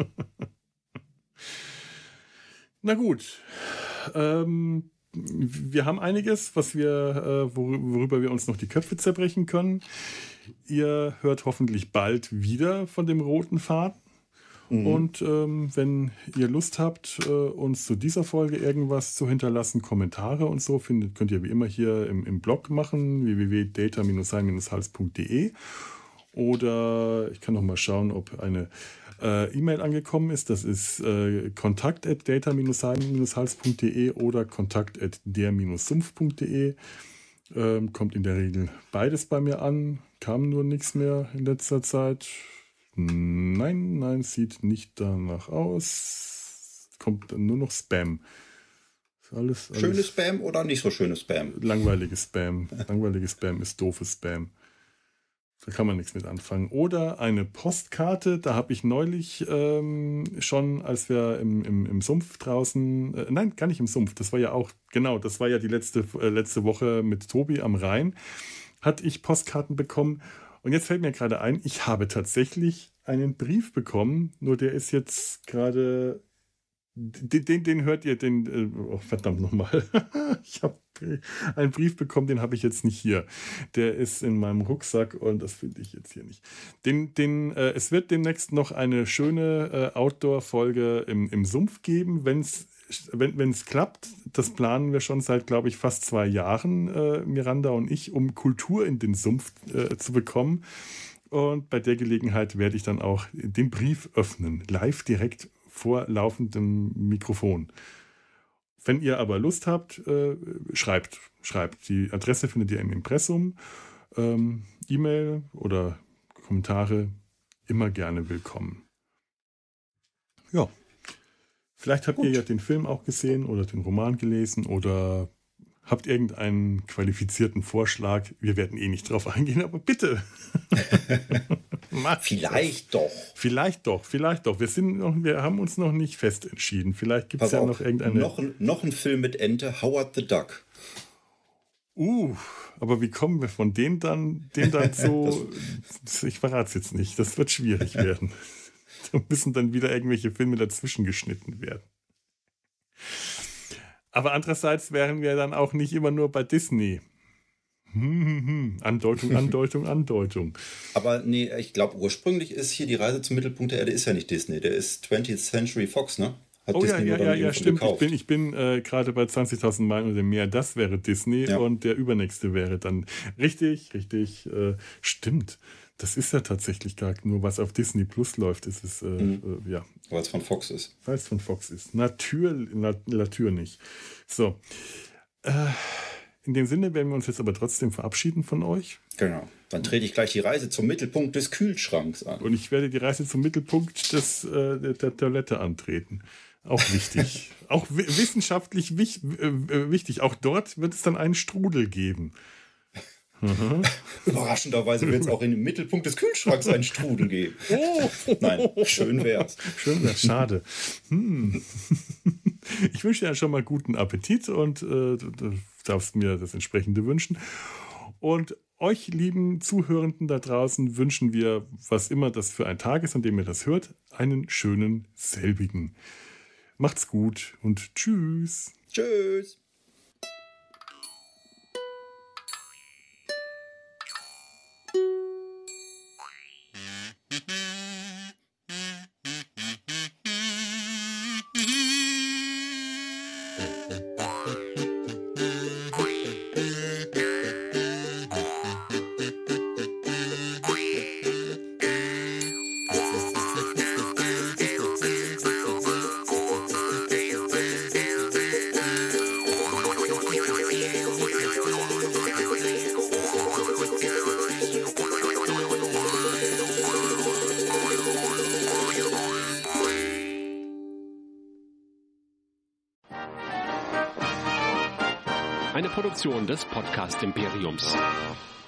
Na gut. Ähm, wir haben einiges, was wir, äh, worüber wir uns noch die Köpfe zerbrechen können. Ihr hört hoffentlich bald wieder von dem roten Faden. Mhm. Und ähm, wenn ihr Lust habt, äh, uns zu dieser Folge irgendwas zu hinterlassen, Kommentare und so, findet, könnt ihr wie immer hier im, im Blog machen, w w w punkt data sein hals punkt d e. Oder ich kann noch mal schauen, ob eine äh, E-Mail angekommen ist. Das ist äh, kontakt at data sein hals punkt d e oder kontakt at der sumpf punkt d e. Ähm, kommt in der Regel beides bei mir an. Kam nur nichts mehr in letzter Zeit. Nein, nein, sieht nicht danach aus. Kommt nur noch Spam. Alles, alles schönes Spam oder nicht so schönes Spam? Langweiliges Spam. Langweiliges Spam ist doofes Spam. Da kann man nichts mit anfangen. Oder eine Postkarte, da habe ich neulich ähm, schon, als wir im, im, im Sumpf draußen, äh, nein, gar nicht im Sumpf, das war ja auch, genau, das war ja die letzte, äh, letzte Woche mit Tobi am Rhein, hatte ich Postkarten bekommen. Und jetzt fällt mir gerade ein, ich habe tatsächlich einen Brief bekommen, nur der ist jetzt gerade den, den, den hört ihr, den, oh, verdammt nochmal. Ich habe einen Brief bekommen, den habe ich jetzt nicht hier. Der ist in meinem Rucksack und das finde ich jetzt hier nicht. Den, den, äh, es wird demnächst noch eine schöne äh, Outdoor-Folge im, im Sumpf geben, wenn's, wenn es klappt. Das planen wir schon seit, glaube ich, fast zwei Jahren, äh, Miranda und ich, um Kultur in den Sumpf äh, zu bekommen. Und bei der Gelegenheit werde ich dann auch den Brief öffnen, live direkt vor laufendem Mikrofon. Wenn ihr aber Lust habt, äh, schreibt, schreibt. Die Adresse findet ihr im Impressum. Ähm, E-Mail oder Kommentare immer gerne willkommen. Ja, vielleicht habt Gut. ihr ja den Film auch gesehen oder den Roman gelesen oder habt irgendeinen qualifizierten Vorschlag. Wir werden eh nicht drauf eingehen, aber bitte. Vielleicht doch. Vielleicht doch, vielleicht doch. Wir, sind noch, wir haben uns noch nicht fest entschieden. Vielleicht gibt es ja noch irgendeine... Noch, noch ein Film mit Ente, Howard the Duck. Uh, aber wie kommen wir von dem dann, dem dann so... Ich verrate es jetzt nicht. Das wird schwierig werden. Da müssen dann wieder irgendwelche Filme dazwischen geschnitten werden. Aber andererseits wären wir dann auch nicht immer nur bei Disney. Hm, hm, hm. Andeutung, Andeutung, Andeutung. Aber nee, ich glaube, ursprünglich ist hier die Reise zum Mittelpunkt der Erde ist ja nicht Disney. Der ist twentieth Century Fox, ne? Hat oh Disney ja, ja, ja, ja, stimmt. Gekauft. Ich bin, ich bin äh, gerade bei zwanzigtausend Meilen oder mehr. Das wäre Disney ja. Und der übernächste wäre dann richtig, richtig, äh, stimmt. Das ist ja tatsächlich gar nur, was auf Disney Plus läuft. Das ist, äh, mhm. äh, ja. Weil es von Fox ist. Weil es von Fox ist. Natürlich, nat- natürlich. So. Äh, in dem Sinne werden wir uns jetzt aber trotzdem verabschieden von euch. Genau. Dann trete ich gleich die Reise zum Mittelpunkt des Kühlschranks an. Und ich werde die Reise zum Mittelpunkt des, äh, der, der Toilette antreten. Auch wichtig. Auch w- wissenschaftlich wich- äh, wichtig. Auch dort wird es dann einen Strudel geben. Mhm. Überraschenderweise wird es auch im Mittelpunkt des Kühlschranks einen Strudel geben. Oh. Nein, schön wär's. Schön wär's, schade. Hm. Ich wünsche dir schon mal guten Appetit und äh, du darfst mir das entsprechende wünschen. Und euch, lieben Zuhörenden da draußen, wünschen wir, was immer das für ein Tag ist, an dem ihr das hört, einen schönen selbigen. Macht's gut und tschüss. Tschüss. Eine Produktion des Podcast Imperiums.